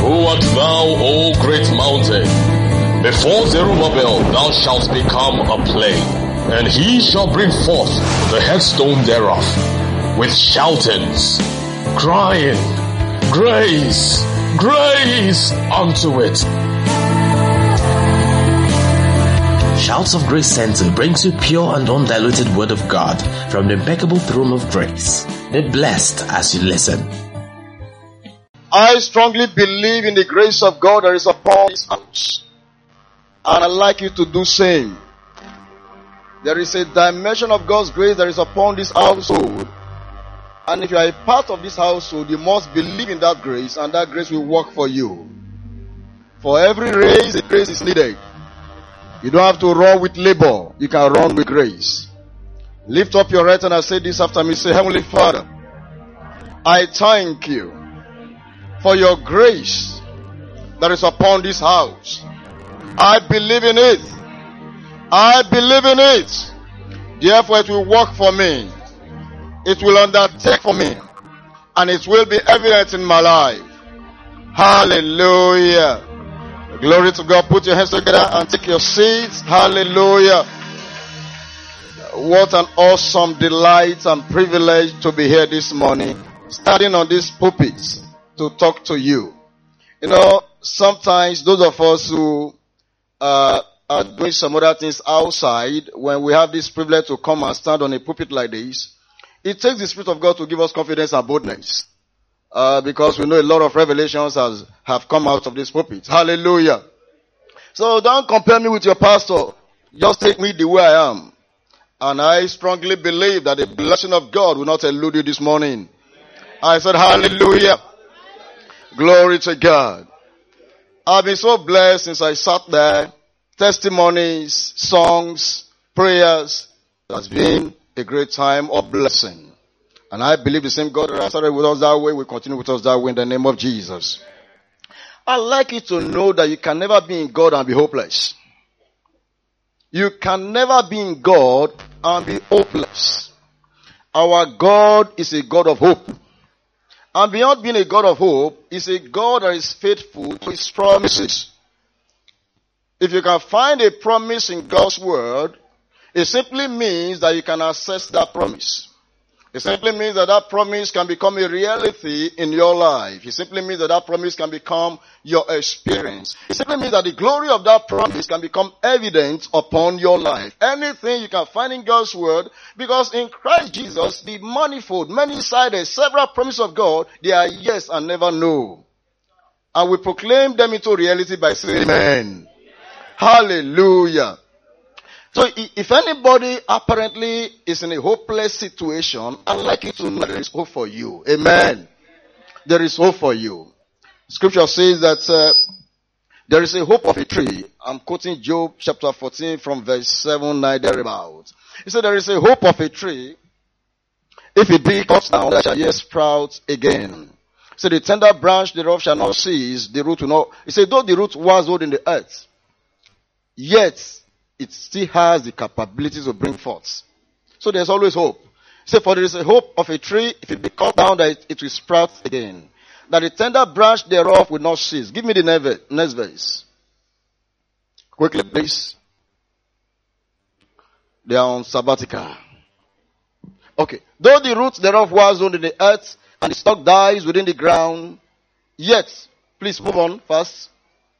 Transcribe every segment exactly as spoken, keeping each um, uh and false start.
Who art thou, O great mountain? Before Zerubbabel thou shalt become a plain, and he shall bring forth the headstone thereof, with shoutings, crying, grace, grace unto it. Shouts of Grace Center brings you pure and undiluted Word of God from the impeccable throne of grace. Be blessed as you listen. I strongly believe in the grace of God that is upon this house. And I'd like you to do same. There is a dimension of God's grace that is upon this household. And if you are a part of this household, you must believe in that grace, and that grace will work for you. For every race, a grace is needed. You don't have to run with labor. You can run with grace. Lift up your right hand and say this after me. Say, Heavenly Father, I thank you for your grace that is upon this house. I believe in it. I believe in it. Therefore, it will work for me. It will undertake for me. And it will be evident in my life. Hallelujah. Glory to God. Put your hands together and take your seats. Hallelujah. What an awesome delight and privilege to be here this morning, standing on this pulpit to talk to you. You know, sometimes those of us who uh, are doing some other things outside, when we have this privilege to come and stand on a pulpit like this, it takes the Spirit of God to give us confidence and boldness. Uh, because we know a lot of revelations has, have come out of this pulpit. Hallelujah. So don't compare me with your pastor. Just take me the way I am. And I strongly believe that the blessing of God will not elude you this morning. I said hallelujah. Glory to God. I've been so blessed since I sat there. Testimonies, songs, prayers. It has been a great time of blessing. And I believe the same God that started with us that way will continue with us that way in the name of Jesus. I'd like you to know that you can never be in God and be hopeless. You can never be in God and be hopeless. Our God is a God of hope. And beyond being a God of hope, is a God that is faithful to his promises. If you can find a promise in God's word, it simply means that you can access that promise. It simply means that that promise can become a reality in your life. It simply means that that promise can become your experience. It simply means that the glory of that promise can become evident upon your life. Anything you can find in God's word, because in Christ Jesus, the manifold, many-sided, several promises of God, they are yes and never no. And we proclaim them into reality by saying amen. Hallelujah. So if anybody apparently is in a hopeless situation, I'd like you to know there is hope for you. Amen. There is hope for you. Scripture says that uh, there is a hope of a tree. I'm quoting Job chapter fourteen from verse seven, nine thereabout. He said there is a hope of a tree. If it be cut down, it shall yet sprout again. So the tender branch thereof shall not cease, the root will not. He said though the root was old in the earth, yet it still has the capability to bring forth. So there's always hope. Say, for there is a hope of a tree, if it be cut down, that it, it will sprout again. That the tender branch thereof will not cease. Give me the next verse. Quickly, please. They are on sabbatical. Okay. Though the root thereof was sown in the earth, and the stalk dies within the ground, yet, please move on fast.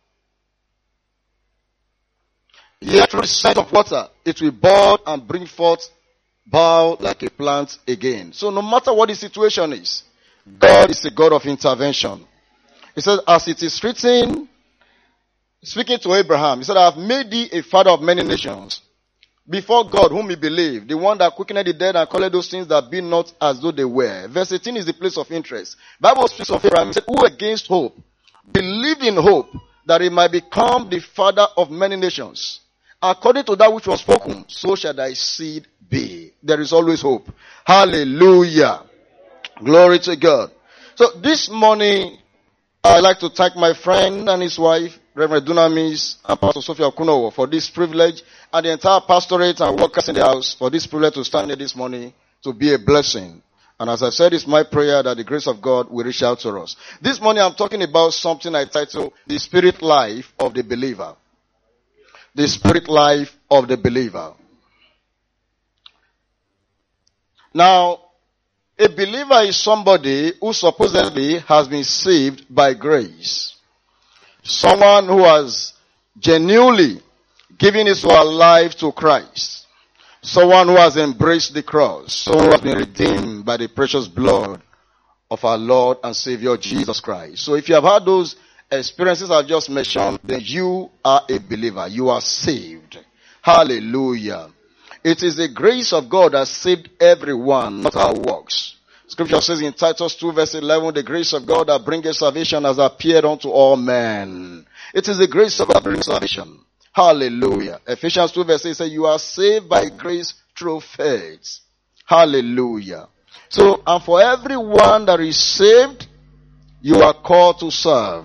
Yet through the sight of water, it will bud and bring forth bough like a plant again. So no matter what the situation is, God is a God of intervention. He says, as it is written, speaking to Abraham, he said, I have made thee a father of many nations. Before God, whom he believed, the one that quickened the dead and called those things that be not as though they were. Verse eighteen is the place of interest. Bible speaks of Abraham. He said, who against hope believed in hope that he might become the father of many nations. According to that which was spoken, so shall thy seed be. There is always hope. Hallelujah. Glory to God. So this morning, I'd like to thank my friend and his wife, Reverend Dunamis and Pastor Sophia Kunowo, for this privilege, and the entire pastorate and workers in the house for this privilege to stand here this morning to be a blessing. And as I said, it's my prayer that the grace of God will reach out to us. This morning I'm talking about something I titled The Spirit Life of the Believer. The Spirit Life of the Believer. Now, a believer is somebody who supposedly has been saved by grace. Someone who has genuinely given his whole life to Christ. Someone who has embraced the cross. Someone who has been redeemed by the precious blood of our Lord and Savior Jesus Christ. So if you have had those experiences I've just mentioned, then you are a believer. You are saved. Hallelujah. It is the grace of God that saved everyone, not our works. Scripture says in Titus two verse eleven, the grace of God that bringeth salvation has appeared unto all men. It is the grace of God that brings salvation. Hallelujah. Ephesians two verse eight says, you are saved by grace through faith. Hallelujah. So, and for everyone that is saved, you are called to serve.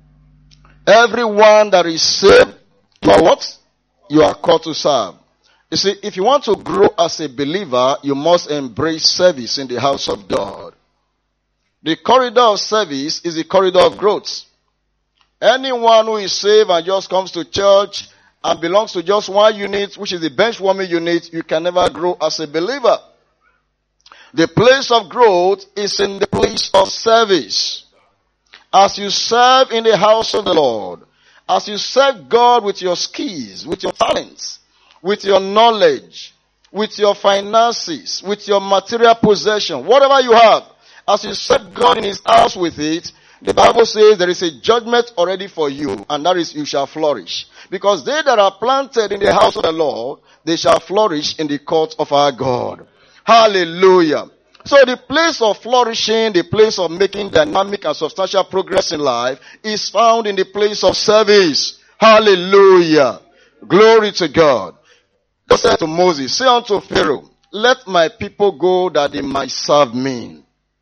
Everyone that is saved, you are what? You are called to serve. You see, if you want to grow as a believer, you must embrace service in the house of God. The corridor of service is the corridor of growth. Anyone who is saved and just comes to church and belongs to just one unit, which is the bench warming unit, you can never grow as a believer. The place of growth is in the place of service. As you serve in the house of the Lord, as you serve God with your skills, with your talents, with your knowledge, with your finances, with your material possession, whatever you have, as you serve God in his house with it, the Bible says there is a judgment already for you, and that is you shall flourish. Because they that are planted in the house of the Lord, they shall flourish in the court of our God. Hallelujah. So the place of flourishing, the place of making dynamic and substantial progress in life is found in the place of service. Hallelujah. Glory to God. God said to Moses, say unto Pharaoh, let my people go that they might serve me.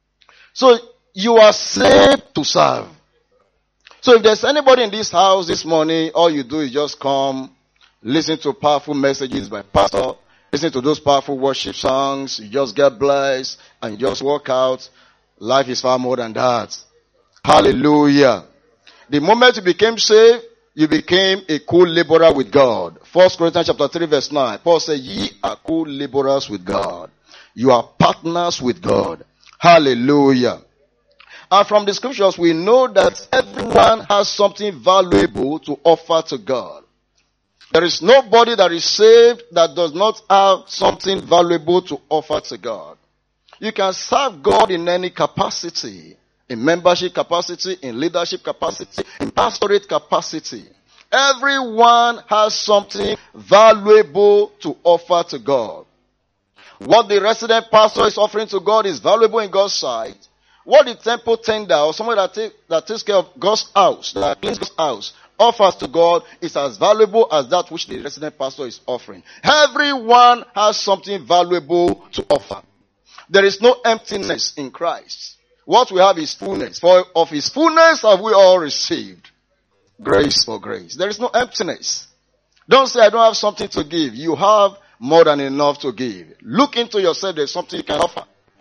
So you are saved to serve. So if there's anybody in this house this morning, all you do is just come, listen to powerful messages by pastor, listen to those powerful worship songs, you just get blessed, and you just walk out. Life is far more than that. Hallelujah. The moment you became saved, you became a co-laborer with God. First Corinthians chapter three verse nine. Paul said, ye are co-laborers with God. You are partners with God. Hallelujah. And from the scriptures, we know that everyone has something valuable to offer to God. There is nobody that is saved that does not have something valuable to offer to God. You can serve God in any capacity. In membership capacity, in leadership capacity, in pastorate capacity. Everyone has something valuable to offer to God. What the resident pastor is offering to God is valuable in God's sight. What the temple tender or someone that, take, that takes care of God's house, that cleans God's house, offers to God is as valuable as that which the resident pastor is offering. Everyone has something valuable to offer. There is no emptiness in Christ. What we have is fullness. For of his fullness have we all received grace for grace. There is no emptiness. Don't say I don't have something to give. You have more than enough to give. Look into yourself. There's something you can offer.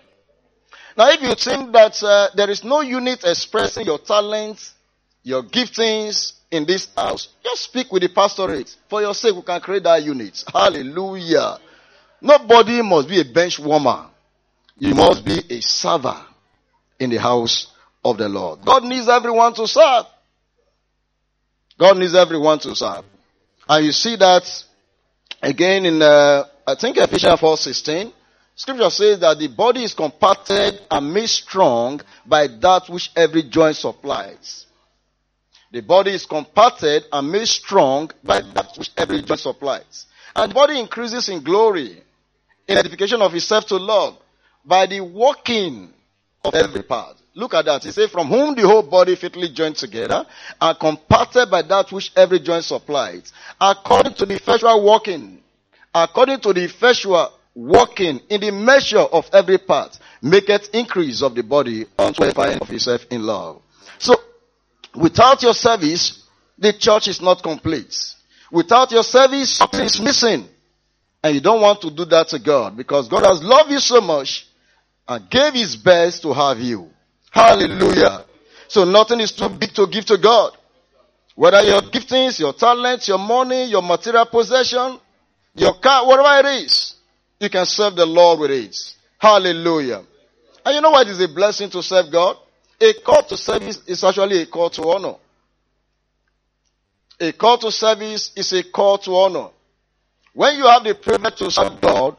Now, if you think that uh, there is no unit expressing your talents, your giftings in this house, just speak with the pastorate. For your sake, we can create that unit. Hallelujah. Nobody must be a bench warmer. You must be a server in the house of the Lord. God needs everyone to serve. God needs everyone to serve. And you see that again in, uh, I think Ephesians four sixteen. Scripture says that the body is compacted and made strong by that which every joint supplies. The body is compacted and made strong by that which every joint supplies. And the body increases in glory, in edification of itself to love, by the working of every part. Look at that. He says, from whom the whole body fitly joined together and compacted by that which every joint supplies, according to the effectual working, according to the effectual working in the measure of every part, maketh increase of the body unto edifying of itself in love. So, without your service, the church is not complete. Without your service, something is missing. And you don't want to do that to God, because God has loved you so much and gave his best to have you. Hallelujah. So nothing is too big to give to God. Whether your giftings, your talents, your money, your material possession, your car, whatever it is, you can serve the Lord with it. Hallelujah. And you know what is a blessing to serve God? A call to service is actually a call to honor. A call to service is a call to honor. When you have the privilege to serve God,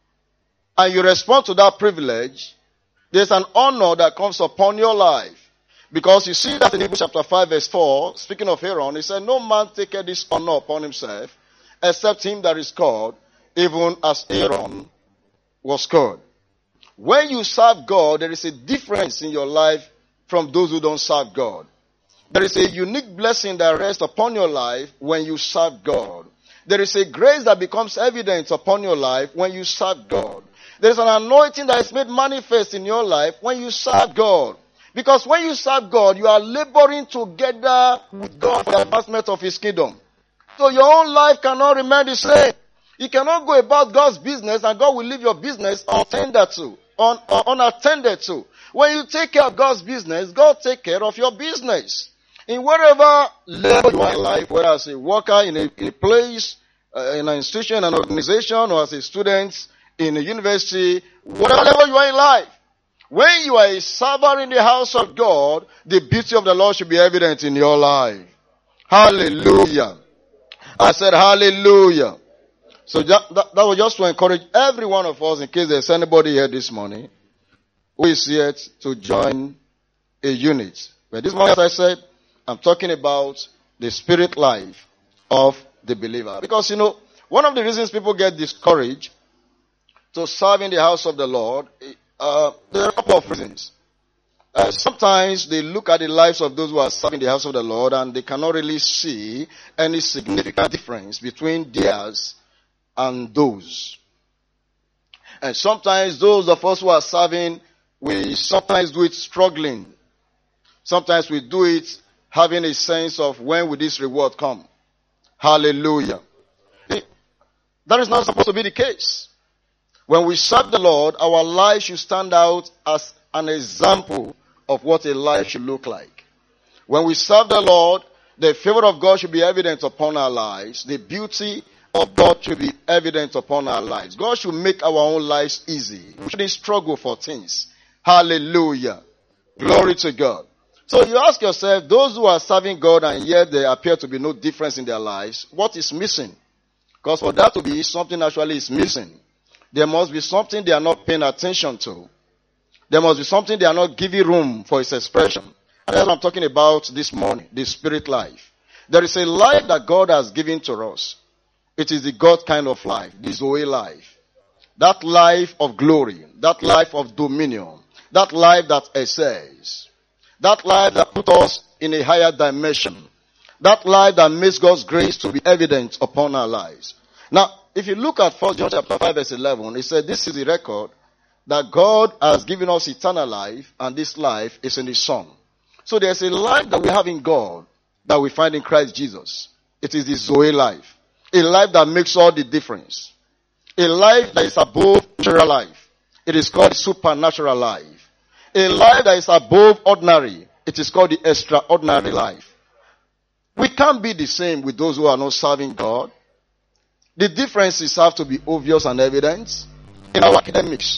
and you respond to that privilege, there's an honor that comes upon your life. Because you see that in Hebrews chapter five verse four, speaking of Aaron, he said, no man taketh this honor upon himself, except him that is called, even as Aaron was called. When you serve God, there is a difference in your life from those who don't serve God. There is a unique blessing that rests upon your life when you serve God. There is a grace that becomes evident upon your life when you serve God. There is an anointing that is made manifest in your life when you serve God. Because when you serve God, you are laboring together with God for the advancement of His kingdom. So your own life cannot remain the same. You cannot go about God's business and God will leave your business unattended to. Un, uh, unattended to. When you take care of God's business, God take care of your business. In whatever level you are in life, whether as a worker in a, in a place, uh, in an institution, an organization, or as a student in a university, whatever level you are in life, when you are a servant in the house of God, the beauty of the Lord should be evident in your life. Hallelujah. I said hallelujah. So that, that, that was just to encourage every one of us, in case there's anybody here this morning who is yet to join a unit. But this morning, as I said, I'm talking about the spirit life of the believer. Because, you know, one of the reasons people get discouraged to serve in the house of the Lord, uh, there are a couple of reasons. Uh, sometimes they look at the lives of those who are serving the house of the Lord and they cannot really see any significant difference between theirs and those. And sometimes those of us who are serving, we sometimes do it struggling. Sometimes we do it having a sense of when will this reward come. Hallelujah. That is not supposed to be the case. When we serve the Lord, our life should stand out as an example of what a life should look like. When we serve the Lord, the favor of God should be evident upon our lives. The beauty of God should be evident upon our lives. God should make our own lives easy. We shouldn't struggle for things. Hallelujah. Glory to God. So you ask yourself, those who are serving God and yet there appear to be no difference in their lives, what is missing? Because for that to be, something actually is missing. There must be something they are not paying attention to. There must be something they are not giving room for its expression. And that's what I'm talking about this morning, the spirit life. There is a life that God has given to us. It is the God kind of life, the Zoe life. That life of glory, that life of dominion, that life that excels, that life that puts us in a higher dimension, that life that makes God's grace to be evident upon our lives. Now, if you look at First John chapter five verse eleven, it said this is the record that God has given us eternal life, and this life is in His Son. So there's a life that we have in God that we find in Christ Jesus. It is the Zoe life. A life that makes all the difference. A life that is above natural life. It is called supernatural life. A life that is above ordinary. It is called the extraordinary life. We can't be the same with those who are not serving God. The differences have to be obvious and evident in our academics,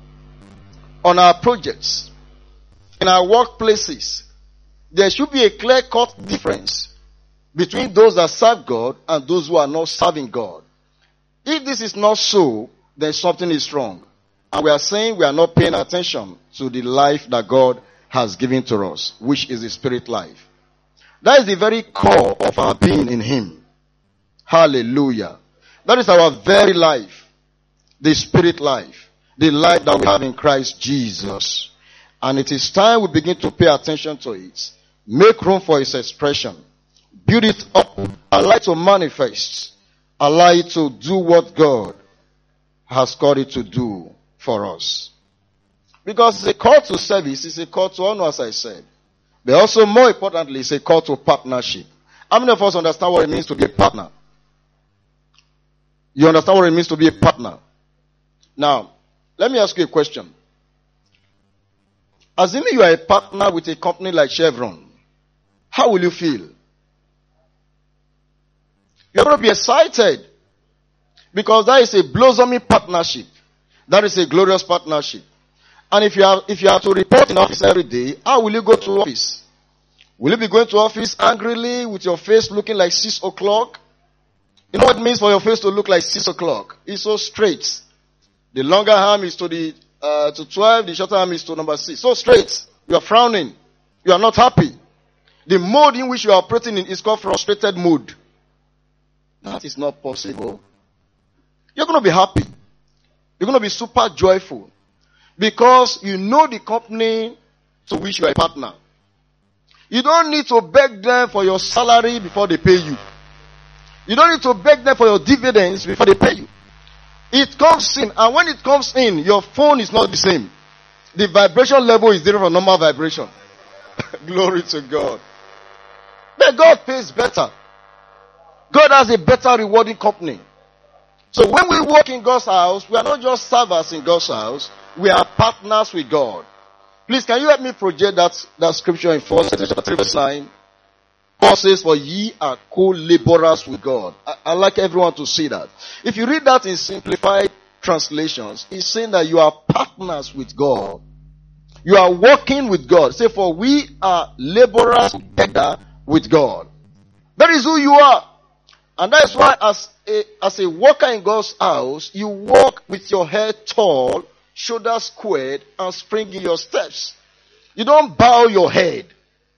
on our projects, in our workplaces. There should be a clear-cut difference between those that serve God and those who are not serving God. If this is not so, then something is wrong. And we are saying we are not paying attention to the life that God has given to us, which is the spirit life. That is the very core of our being in Him. Hallelujah. That is our very life. The spirit life. The life that we have in Christ Jesus. And it is time we begin to pay attention to it. Make room for its expression. Build it up. Allow it to manifest. Allow it to do what God has called it to do for us. Because it's a call to service. It's a call to honor, as I said. But also, more importantly, it's a call to partnership. How many of us understand what it means to be a partner? You understand what it means to be a partner? Now, let me ask you a question. Assuming you are a partner with a company like Chevron, how will you feel? You're going to be excited because that is a blossoming partnership. That is a glorious partnership. And if you are, if you are to report in office every day, how will you go to office? Will you be going to office angrily with your face looking like six o'clock? You know what it means for your face to look like six o'clock? It's so straight. The longer arm is to the uh, to twelve, the shorter arm is to number six. So straight. You are frowning. You are not happy. The mode in which you are operating in is called frustrated mood. That is not possible. You're going to be happy. You're going to be super joyful. Because you know the company to which you are a partner. You don't need to beg them for your salary before they pay you. You don't need to beg them for your dividends before they pay you. It comes in, and when it comes in, your phone is not the same. The vibration level is different from normal vibration. Glory to God. But God pays better. God has a better rewarding company. So when we work in God's house, we are not just servers in God's house, we are partners with God. Please, can you help me project that, that scripture in First Corinthians chapter three verse nine? Paul says, for ye are co-laborers with God. I, I like everyone to see that. If you read that in simplified translations, it's saying that you are partners with God. You are working with God. Say, for we are laborers together with God. That is who you are. And that is why as a, as a worker in God's house, you walk with your head tall, shoulders squared, and spring in your steps. You don't bow your head.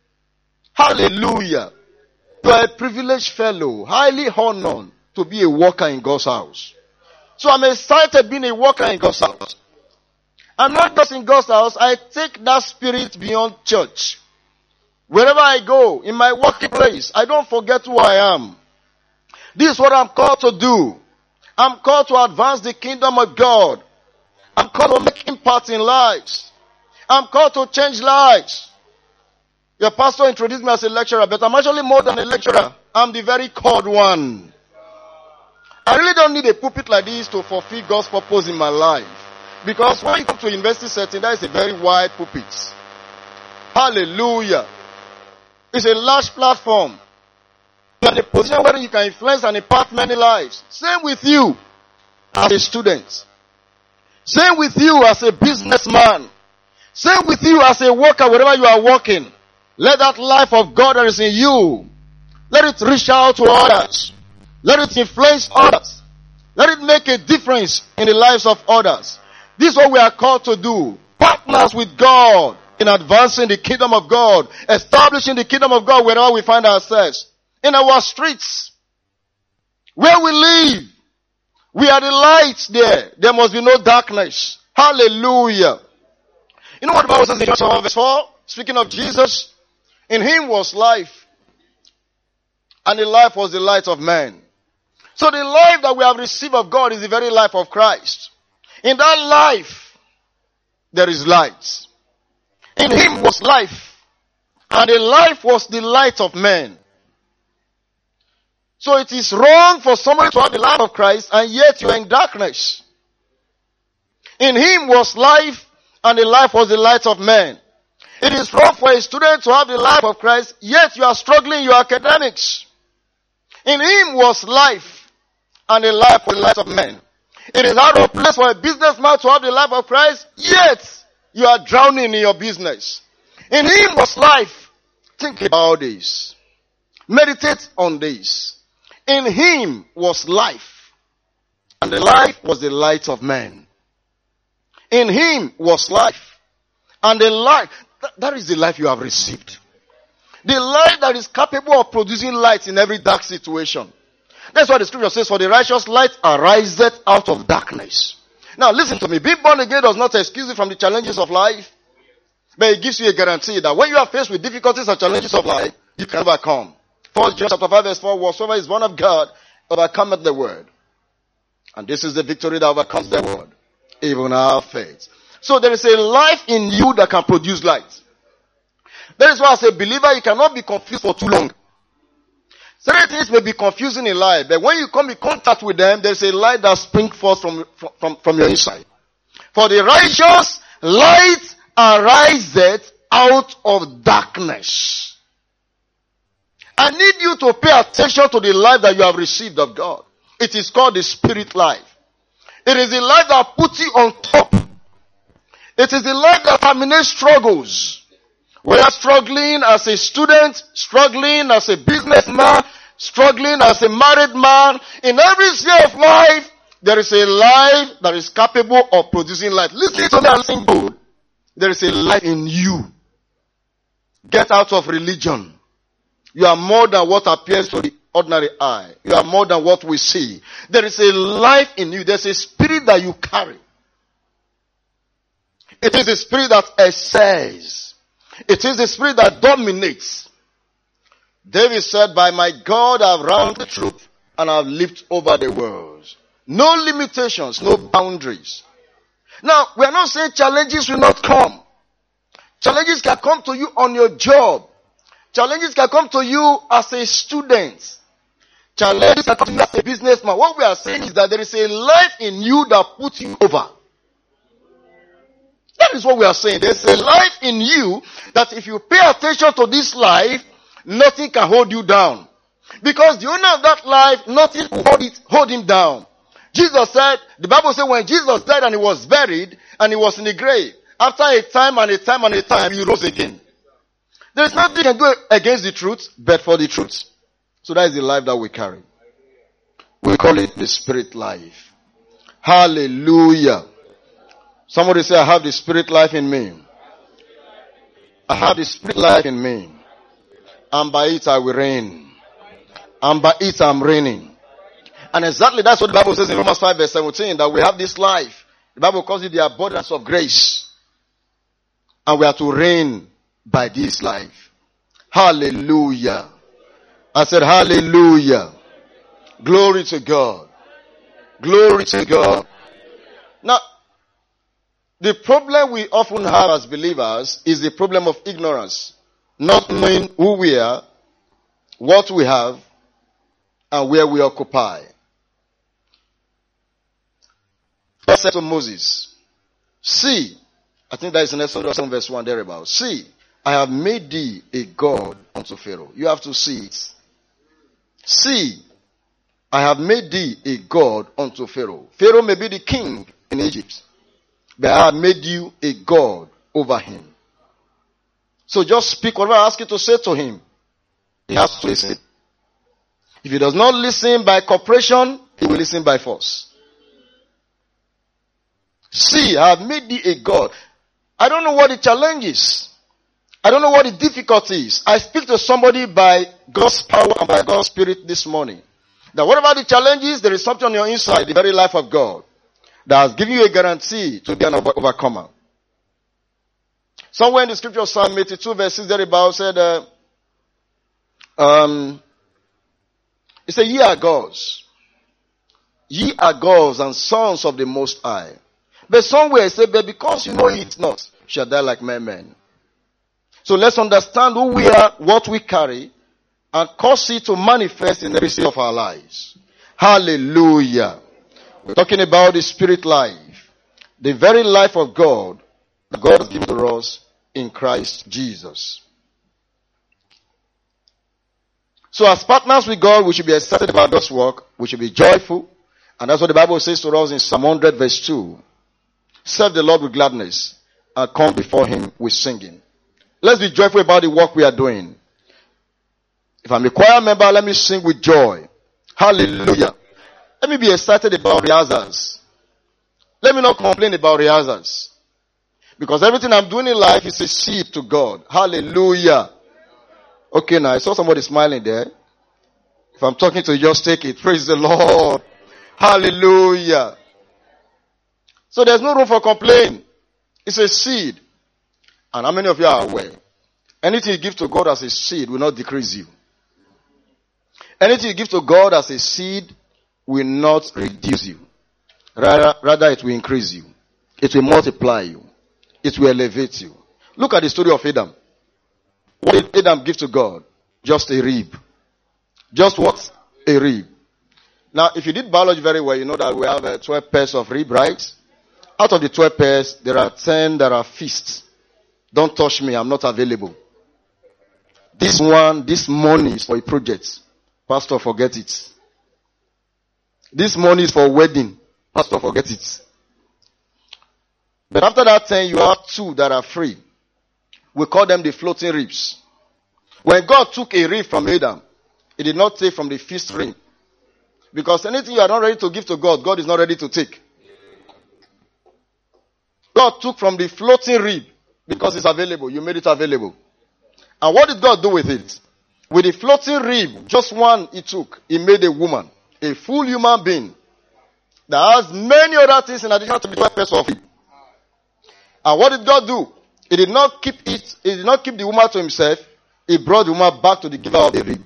Hallelujah. You are a privileged fellow, highly honored to be a worker in God's house. So I'm excited being a worker in God's house. And not just in God's house, I take that spirit beyond church. Wherever I go, in my working place, I don't forget who I am. This is what I'm called to do. I'm called to advance the kingdom of God. I'm called to make impact in lives. I'm called to change lives. Your pastor introduced me as a lecturer, but I'm actually more than a lecturer. I'm the very called one. I really don't need a pulpit like this to fulfill God's purpose in my life. Because when you come to a university setting, that is a very wide pulpit. Hallelujah. It's a large platform. You are in a position where you can influence and impact many lives. Same with you as a student. Same with you as a businessman. Same with you as a worker wherever you are working. Let that life of God that is in you, let it reach out to others. Let it influence others. Let it make a difference in the lives of others. This is what we are called to do. Partners with God in advancing the kingdom of God. Establishing the kingdom of God wherever we find ourselves. In our streets. Where we live. We are the lights there. There must be no darkness. Hallelujah. You know what the Bible says in John one verse four? Speaking of Jesus. In him was life. And the life was the light of man. So the life that we have received of God is the very life of Christ. In that life, there is light. In him was life. And the life was the light of man. So it is wrong for somebody to have the light of Christ and yet you are in darkness. In him was life and the life was the light of man. It is wrong for a student to have the life of Christ yet you are struggling in your academics. In him was life and the life was the light of man. It is out of place for a businessman to have the life of Christ, yet you are drowning in your business. In him was life. Think about this. Meditate on this. In him was life, and the life was the light of man. In him was life, and the life, th- that is the life you have received. The light that is capable of producing light in every dark situation. That's why the scripture says, for the righteous light ariseth out of darkness. Now listen to me. Being born again does not excuse you from the challenges of life. But it gives you a guarantee that when you are faced with difficulties and challenges of life, you can overcome. First John chapter five verse four, whatsoever is born of God, overcometh the word. And this is the victory that overcomes the word. Even our faith. So there is a life in you that can produce light. That is why as a believer, you cannot be confused for too long. Certain things may be confusing in life, but when you come in contact with them, there's a light that springs forth from, from, from your inside. For the righteous, light ariseth out of darkness. I need you to pay attention to the life that you have received of God. It is called the spirit life. It is the life that puts you on top. It is the life that terminates struggles. We are struggling as a student, struggling as a businessman, struggling as a married man. In every sphere of life, there is a life that is capable of producing life. Listen to me and listen good. There is a life in you. Get out of religion. You are more than what appears to the ordinary eye. You are more than what we see. There is a life in you. There's a spirit that you carry. It is a spirit that excels. It is a spirit that dominates. David said, by my God I have run the truth and I have leaped over the worlds. No limitations, no boundaries. Now, we are not saying challenges will not come. Challenges can come to you on your job. Challenges can come to you as a student. Challenges can come to you as a businessman. What we are saying is that there is a life in you that puts you over. That is what we are saying. There's a life in you that if you pay attention to this life, nothing can hold you down. Because the owner of that life, nothing will hold it, hold him down. Jesus said, the Bible said when Jesus died and he was buried and he was in the grave, after a time and a time and a time, he rose again. There is nothing you can do against the truth, but for the truth. So that is the life that we carry. We call it the spirit life. Hallelujah. Somebody say, I have the spirit life in me. I have the spirit life in me. And by it I will reign. And by it I'm reigning. And exactly that's what the Bible says in Romans five verse seventeen, that we have this life. The Bible calls it the abundance of grace. And we are to reign by this life. Hallelujah. I said hallelujah. Glory to God. Glory to God. Now, the problem we often have as believers is the problem of ignorance. Not knowing who we are, what we have, and where we occupy. God said to Moses, see, I think that is in Exodus seven verse one thereabout. See, I have made thee a God unto Pharaoh. You have to see it. See, I have made thee a God unto Pharaoh. Pharaoh may be the king in Egypt, but I have made you a God over him. So just speak whatever I ask you to say to him. He has to listen. If he does not listen by cooperation, he will listen by force. See, I have made thee a God. I don't know what the challenge is. I don't know what the difficulty is. I speak to somebody by God's power and by God's Spirit this morning. That whatever the challenge is, there is something on your inside, the very life of God, that has given you a guarantee to be an overcomer. Somewhere in the scripture, Psalm eighty-two verses thereabout said, uh, um, it said, ye are gods. Ye are gods and sons of the Most High. But somewhere it said, but because you know it not, shall die like men. So let's understand who we are, what we carry, and cause it to manifest in every sphere of our lives. Hallelujah. We're talking about the spirit life. The very life of God that God has given to us in Christ Jesus. So as partners with God, we should be excited about God's work. We should be joyful. And that's what the Bible says to us in Psalm one hundred verse two. Serve the Lord with gladness and come before him with singing. Let's be joyful about the work we are doing. If I'm a choir member, let me sing with joy. Hallelujah. Let me be excited about rehearsals. Let me not complain about rehearsals. Because everything I'm doing in life is a seed to God. Hallelujah. Okay, now I saw somebody smiling there. If I'm talking to you, just take it. Praise the Lord. Hallelujah. So there's no room for complaint. It's a seed. And how many of you are aware? Anything you give to God as a seed will not decrease you. Anything you give to God as a seed will not reduce you. Rather, rather it will increase you. It will multiply you. It will elevate you. Look at the story of Adam. What did Adam give to God? Just a rib. Just what? A rib. Now, if you did biology very well, you know that we have uh, twelve pairs of rib, right? Out of the twelve pairs, there are ten that are fists. Don't touch me. I'm not available. This one, this money is for a project. Pastor, forget it. This money is for wedding. Pastor, forget it. But after that time, you have two that are free. We call them the floating ribs. When God took a rib from Adam, He did not take from the feast ring. Because anything you are not ready to give to God, God is not ready to take. God took from the floating rib because it's available. You made it available. And what did God do with it? With the floating rib, just one He took, He made a woman, a full human being that has many other things in addition to the purpose of it. And what did God do? He did not keep it, He did not keep the woman to Himself. He brought the woman back to the giver of the rib.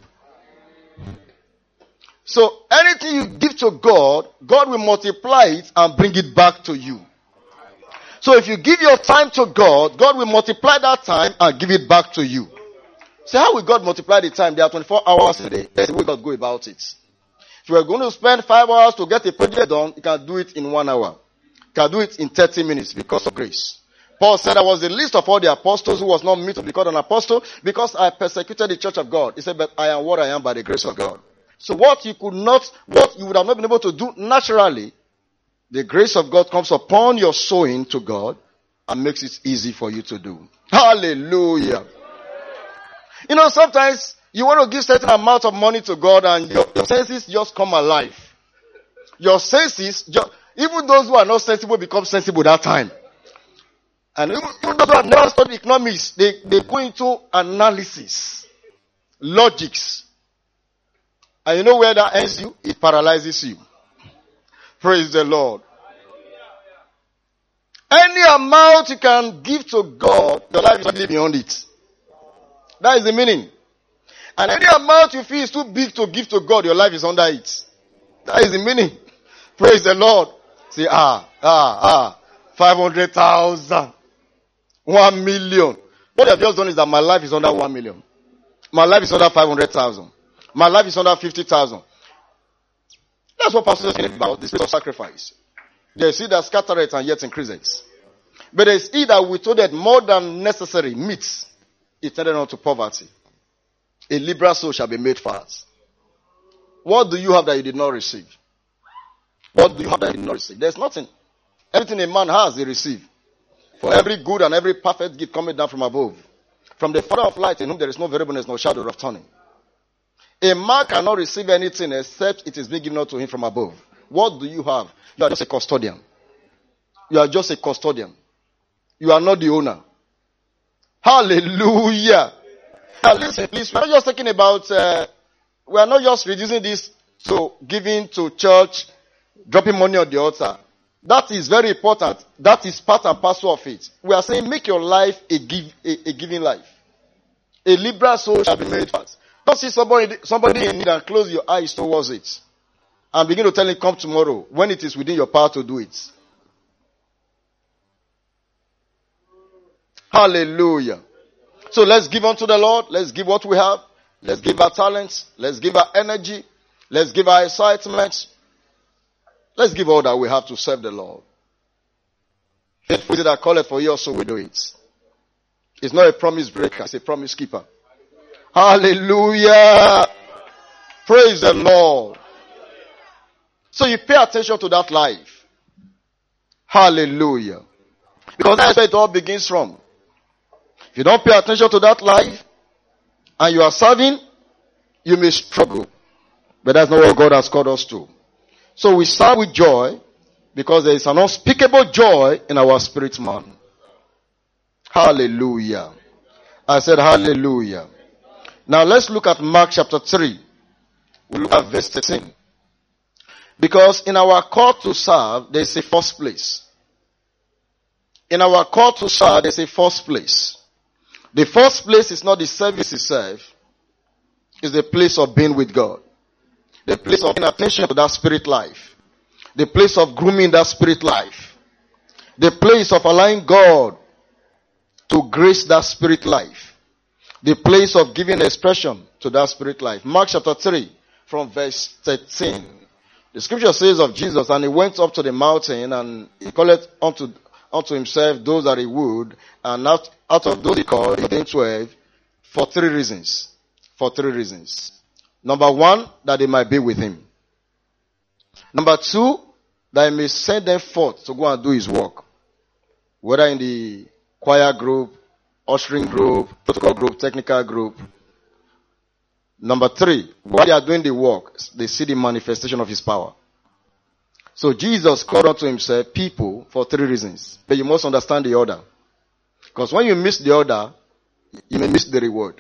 So anything you give to God, God will multiply it and bring it back to you. So if you give your time to God, God will multiply that time and give it back to you. So how will God multiply the time? There are twenty-four hours a day. There's a way God go about it. If you are going to spend five hours to get a project done, you can do it in one hour. You can do it in thirty minutes because of grace. Paul said, I was the least of all the apostles who was not meant to be called an apostle because I persecuted the church of God. He said, but I am what I am by the grace of God. So what you could not, what you would have not been able to do naturally, the grace of God comes upon your sowing to God and makes it easy for you to do. Hallelujah. You know, sometimes you want to give certain amount of money to God and your, your senses just come alive. Your senses, just, even those who are not sensible become sensible that time. And even, even those who have never studied economics, they, they go into analysis, logics. And you know where that ends you? It paralyzes you. Praise the Lord. Any amount you can give to God, your life is not beyond it. That is the meaning. And any amount you feel is too big to give to God, your life is under it. That is the meaning. Praise the Lord. Say, ah, ah, ah, five hundred thousand, one million. What I've just done is that my life is under one million. My life is under five hundred thousand. My life is under fifty thousand. That's what pastors say about the spirit of sacrifice. They see that scattereth and yet increases. But there is he that withholdeth more than necessary meets, it tended not to poverty. A liberal soul shall be made fat. What do you have that you did not receive? What do you have that you did not receive? There's nothing. Everything a man has, he receives. For every good and every perfect gift coming down from above. From the Father of light in whom there is no variableness, no shadow of turning. A man cannot receive anything except it is being given out to him from above. What do you have? You are just a custodian. You are just a custodian. You are not the owner. Hallelujah. Now listen, please, we are not just talking about, uh, we are not just reducing this to giving to church, dropping money on the altar. That is very important. That is part and parcel of it. We are saying make your life a, give, a, a giving life. A liberal soul shall be made fat. Don't see somebody, somebody in need and close your eyes towards it. And begin to tell him, come tomorrow, when it is within your power to do it. Hallelujah. So let's give unto the Lord. Let's give what we have. Let's give our talents. Let's give our energy. Let's give our excitement. Let's give all that we have to serve the Lord. Faithful is he that calleth, for he also will do it. It's not a promise breaker. It's a promise keeper. Hallelujah. Praise the Lord. So you pay attention to that life. Hallelujah. Because that's where it all begins from. If you don't pay attention to that life and you are serving, you may struggle. But that's not what God has called us to. So we serve with joy because there is an unspeakable joy in our spirit man. Hallelujah. I said hallelujah. Now let's look at Mark chapter three. We'll look at verse thirteen. Because in our call to serve, there's a first place. In our call to serve, there's a first place. The first place is not the service itself. It's the place of being with God. The place of paying attention to that spirit life. The place of grooming that spirit life. The place of allowing God to grace that spirit life. The place of giving expression to that spirit life. Mark chapter three from verse thirteen. The scripture says of Jesus, and he went up to the mountain and he called unto unto himself those that he would, and out, out of those he called, he ordained twelve, for three reasons. For three reasons. Number one, that they might be with him. Number two, that he may send them forth to go and do his work. Whether in the choir group, ushering group, protocol group, technical group. Number three, while they are doing the work, they see the manifestation of his power. So Jesus called unto himself people for three reasons. But you must understand the order. Because when you miss the order, you may miss the reward.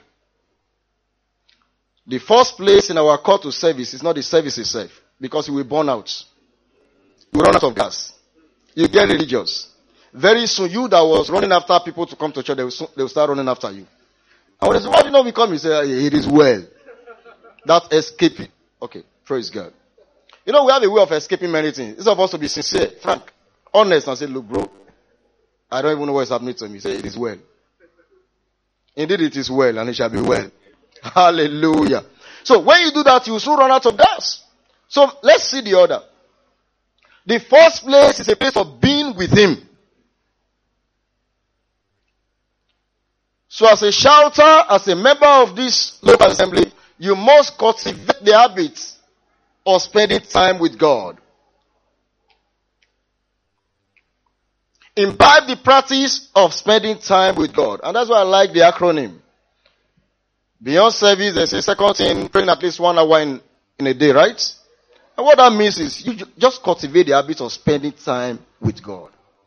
The first place in our call to service is not the service itself. Because you will burn out. You will run out of gas. You get religious. Very soon, you that was running after people to come to church, they will, soon, they will start running after you. And when they say, why do you not become? You say, it is well. That escaping. Okay, praise God. You know, we have a way of escaping many things. It's supposed to be sincere, frank, honest, and say, look, bro, I don't even know what's happening to me. Say, it is well. Indeed, it is well, and it shall be well. Hallelujah. So, when you do that, you will soon run out of gas. So, let's see the order. The first place is a place of being with him. So, as a shouter, as a member of this local assembly, you must cultivate the habit of spending time with God. Imbibe the practice of spending time with God. And that's why I like the acronym. Beyond service, there's a second thing, praying at least one hour in, in a day, right? And what that means is you just cultivate the habit of spending time with God.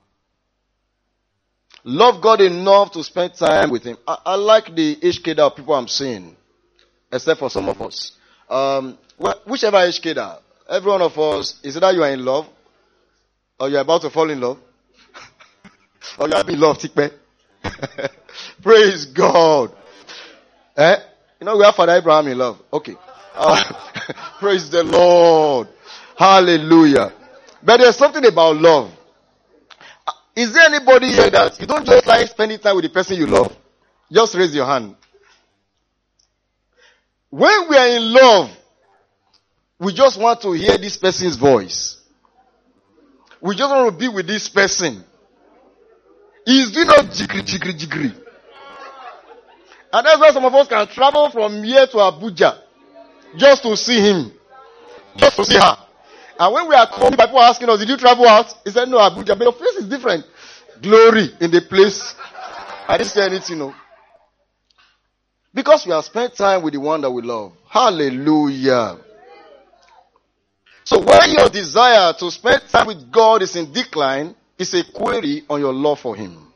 Love God enough to spend time with him. I, I like the H K that people I'm seeing. Except for some of us. Um, whichever age kid are, every one of us, is either you are in love, or you are about to fall in love, or you are in love, tikpe. Praise God. Eh? You know, we have Father Abraham in love. Okay. Uh, praise the Lord. Hallelujah. But there's something about love. Is there anybody here that you don't just like spending time with the person you love? Just raise your hand. When we are in love, we just want to hear this person's voice. We just want to be with this person. He's doing all jiggery, jiggery, jiggery. And that's why some of us can travel from here to Abuja just to see him. Just to see her. And when we are coming, people are asking us, did you travel out? He said, no, Abuja. But your face is different. Glory in the place. I didn't say anything, no. Because we have spent time with the one that we love. Hallelujah. So when your desire to spend time with God is in decline, it's a query on your love for him.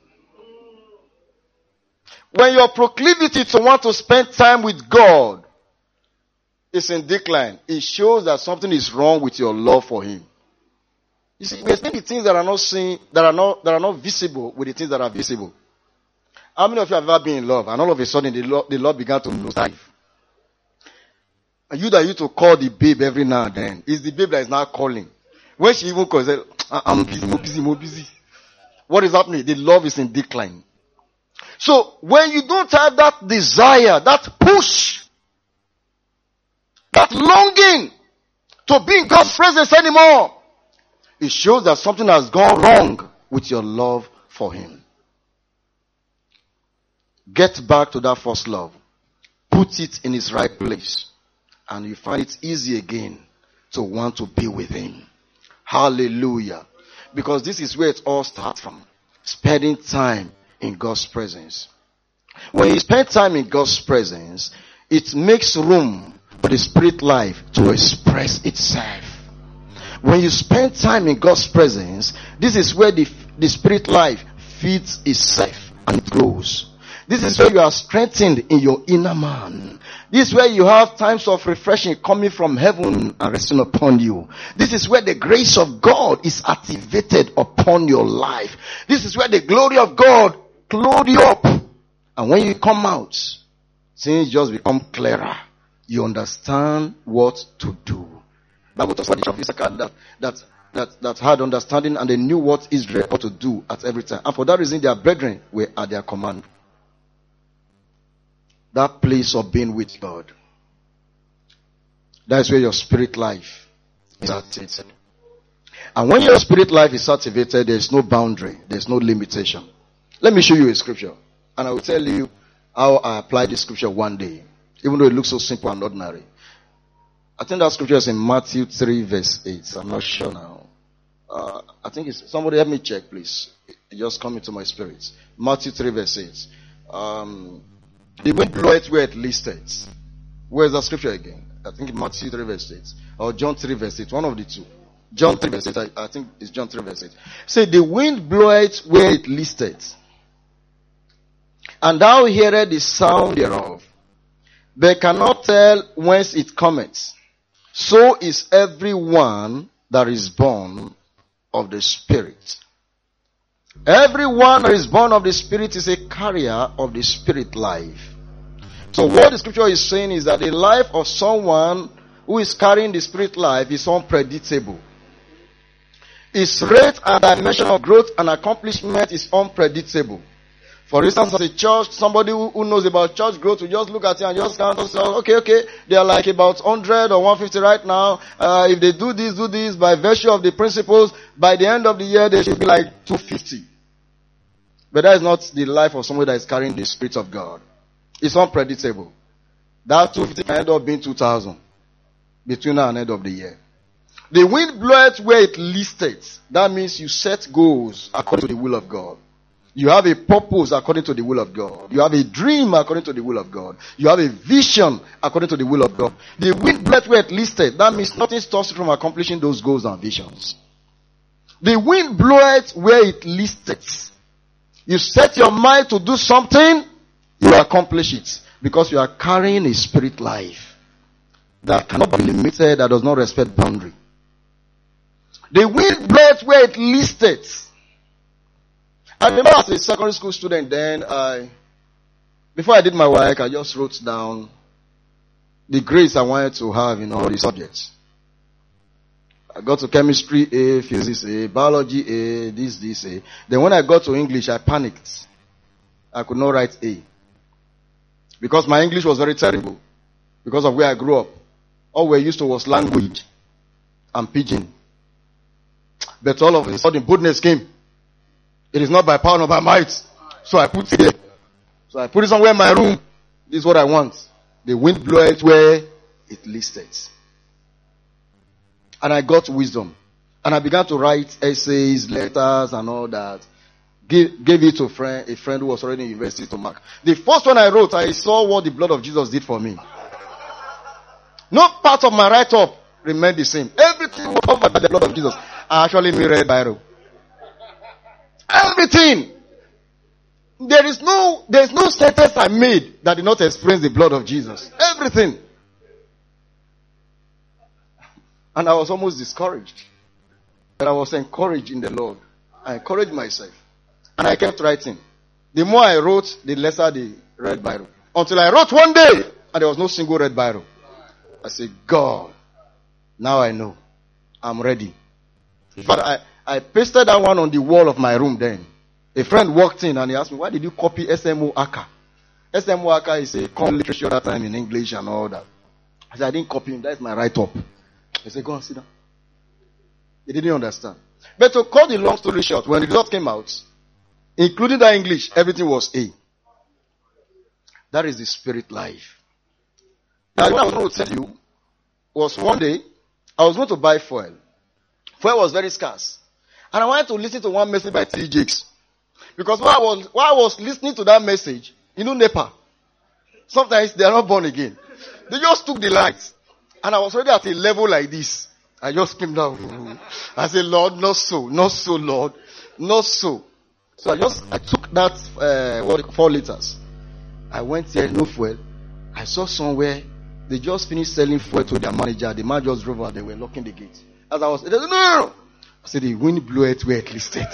When your proclivity to want to spend time with God is in decline, it shows that something is wrong with your love for him. You see, there's many things that are not seen, that are not, that are not visible with the things that are visible. How many of you have ever been in love and all of a sudden the Lord, the Lord began to lose life? And you that used to call the babe every now and then, it's the babe that is now calling. When she even calls, I'm busy, more busy, more busy. What is happening? The love is in decline. So when you don't have that desire, that push, that longing to be in God's presence anymore, it shows that something has gone wrong with your love for him. Get back to that first love. Put it in its right place. And you find it easy again to want to be with him. Hallelujah. Because this is where it all starts from. Spending time in God's presence. When you spend time in God's presence, it makes room for the spirit life to express itself. When you spend time in God's presence, this is where the, the spirit life feeds itself and it grows. This is where you are strengthened in your inner man. This is where you have times of refreshing coming from heaven and resting upon you. This is where the grace of God is activated upon your life. This is where the glory of God clothes you up. And when you come out, things just become clearer. You understand what to do. The Bible talks about the children of Issachar that, that, that, that had understanding and they knew what Israel ought to do at every time. And for that reason, their brethren were at their command. That place of being with God. That's where your spirit life is activated. And when your spirit life is activated, there is no boundary. There is no limitation. Let me show you a scripture. And I will tell you how I apply this scripture one day. Even though it looks so simple and ordinary. I think that scripture is in Matthew three verse eight. I'm not sure now. Uh, I think it's, somebody help me check please. It just come into my spirit. Matthew three verse eight. Um, the wind bloweth where it listeth. Where is that scripture again? I think Matthew three verse eight. Or John three verse eight. One of the two. John three verse eight. I, I think it's John three verse eight. Say, the wind bloweth where it listeth. And thou hearest the sound thereof, but cannot tell whence it cometh. So is everyone that is born of the Spirit. Everyone that is born of the Spirit is a carrier of the Spirit life. So what the scripture is saying is that the life of someone who is carrying the Spirit life is unpredictable. Its rate and dimension of growth and accomplishment is unpredictable. For instance, as a church, somebody who, who knows about church growth will just look at it and just count and say, okay, okay, they are like about one hundred or one hundred fifty right now. Uh, if they do this, do this, by virtue of the principles, by the end of the year, they should be like two hundred fifty. But that is not the life of somebody that is carrying the Spirit of God. It's unpredictable. That two hundred fifty can end up being two thousand between now and end of the year. The wind bloweth where it listeth. That means you set goals according to the will of God. You have a purpose according to the will of God. You have a dream according to the will of God. You have a vision according to the will of God. The wind bloweth where it listeth. That means nothing stops you from accomplishing those goals and visions. The wind bloweth where it listeth. You set your mind to do something, you accomplish it. Because you are carrying a spirit life that cannot be limited, that does not respect boundary. The wind bloweth where it listeth. I remember as a secondary school student then, I, before I did my work, I just wrote down the grades I wanted to have in all the subjects. I got to chemistry A, physics A, biology A, this, this A. Then when I got to English, I panicked. I could not write A. Because my English was very terrible. Because of where I grew up. All we used to was language and pidgin. But all of a sudden, boldness came. It is not by power nor by might. So I put it here. So I put it somewhere in my room. This is what I want. The wind bloweth where it listeth. And I got wisdom. And I began to write essays, letters, and all that. Give, gave it to a friend, a friend who was already in university to mark. The first one I wrote, I saw what the blood of Jesus did for me. No part of my write-up remained the same. Everything was covered by the blood of Jesus. I actually made red biro. Everything. There is no, there is no sentence I made that did not experience the blood of Jesus. Everything. And I was almost discouraged. But I was encouraged in the Lord. I encouraged myself. And I kept writing. The more I wrote, the lesser the red biro. Until I wrote one day, and there was no single red biro. I said, God, now I know. I'm ready. But I, I pasted that one on the wall of my room then. A friend walked in and he asked me, why did you copy S M O Aka? S M O Aka is a common literature that time in English and all that. I said, I didn't copy him. That's my write-up. He said, go and sit down. He didn't understand. But to cut the long story short, when the result came out, including that English, everything was A. That is the spirit life. Now, what I was going to tell you was one day, I was going to buy fuel. Fuel was very scarce. And I wanted to listen to one message by T D Jakes. Because while I was, while I was listening to that message, you know NEPA, sometimes they are not born again. They just took the lights. And I was already at a level like this. I just came down. I said, Lord, not so, not so, Lord, not so. So I just, I took that, uh, what, four liters. I went there, no fuel. I saw somewhere, they just finished selling fuel to their manager. The man just drove out, they were locking the gate. As I was, they said, no, no, no. I said, the wind bloweth where it listed.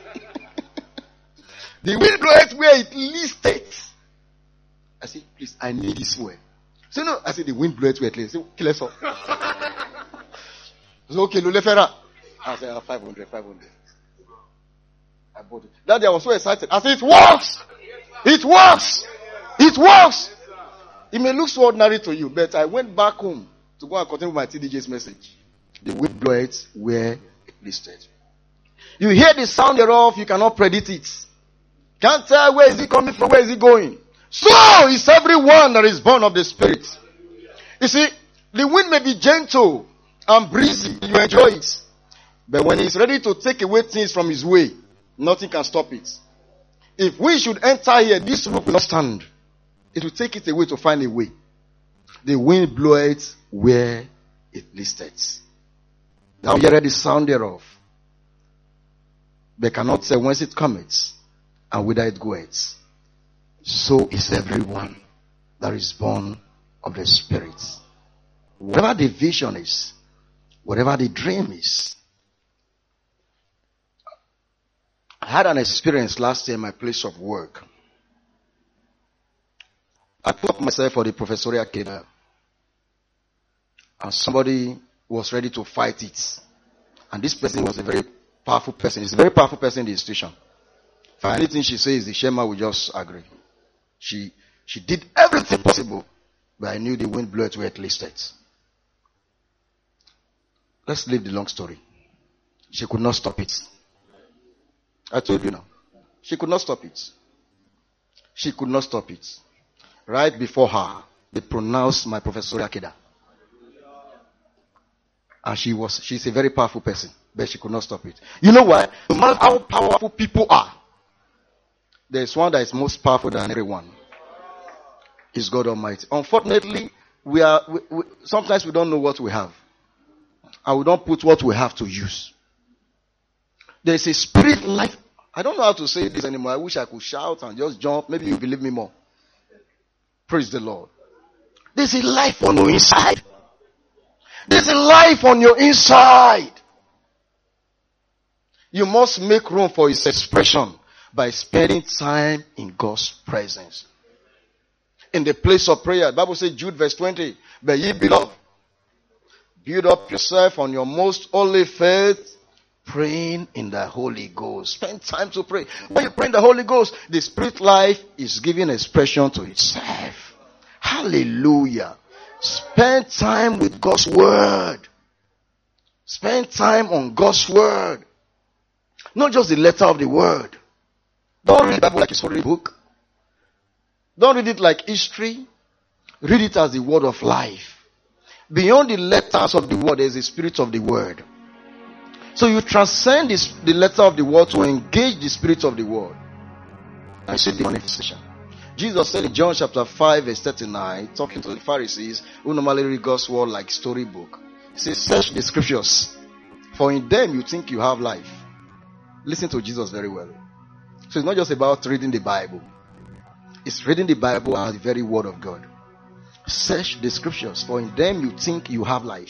The wind bloweth where it listed. I said, please, I need this fuel. So no, I said, the wind bloweth where it listed. I said, kill us all. I said, okay, Lulefera. I said, five hundred, five hundred. I bought it. That day I was so excited. I said, it works! It works! It works! It may look so ordinary to you, but I went back home to go and continue my T D J's message. The wind bloweth where it listed. You hear the sound thereof, you cannot predict it. Can't tell where is it coming from, where is it going. So is everyone that is born of the Spirit. You see, the wind may be gentle and breezy, you enjoy it. But when he's ready to take away things from his way, nothing can stop it. If we should enter here, this rope will not stand. It will take it away to find a way. The wind bloweth where it listeth. Now hear the sound thereof. They cannot say whence it cometh and whither it goeth. So is everyone that is born of the Spirit. Whatever the vision is, whatever the dream is. I had an experience last year in my place of work. I put up myself for the professorial cadre. And somebody was ready to fight it. And this person was a very powerful person. He's a very powerful person in the institution. For anything she says, the Shema will just agree. She she did everything possible, but I knew the wind blew it where it listed. Let's leave the long story. She could not stop it. I told you now. She could not stop it. She could not stop it. Right before her, they pronounced my professorial cadre. And she was, she's a very powerful person, but she could not stop it. You know why? No matter how powerful people are, there is one that is most powerful than everyone. It's God Almighty. Unfortunately, we are, we, we, sometimes we don't know what we have. And we don't put what we have to use. There's a spirit life. I don't know how to say this anymore. I wish I could shout and just jump. Maybe you believe me more. Praise the Lord. There's a life on your inside. There's a life on your inside. You must make room for its expression by spending time in God's presence. In the place of prayer, the Bible says, Jude verse twenty, but ye beloved, build up yourself on your most holy faith, praying in the Holy Ghost. Spend time to pray. When you pray in the Holy Ghost, the spirit life is giving expression to itself. Hallelujah. Spend time with God's word. Spend time on God's word. Not just the letter of the word. Don't read the Bible like a story book. Don't read it like history. Read it as the word of life. Beyond the letters of the word, there is the spirit of the word. So you transcend this, the letter of the word to engage the spirit of the word. I see the manifestation. Jesus said in John chapter five verse thirty-nine, talking to the Pharisees who normally read God's word like storybook. He says, search the scriptures, for in them you think you have life. Listen to Jesus very well. So it's not just about reading the Bible. It's reading the Bible as the very word of God. Search the scriptures, for in them you think you have life.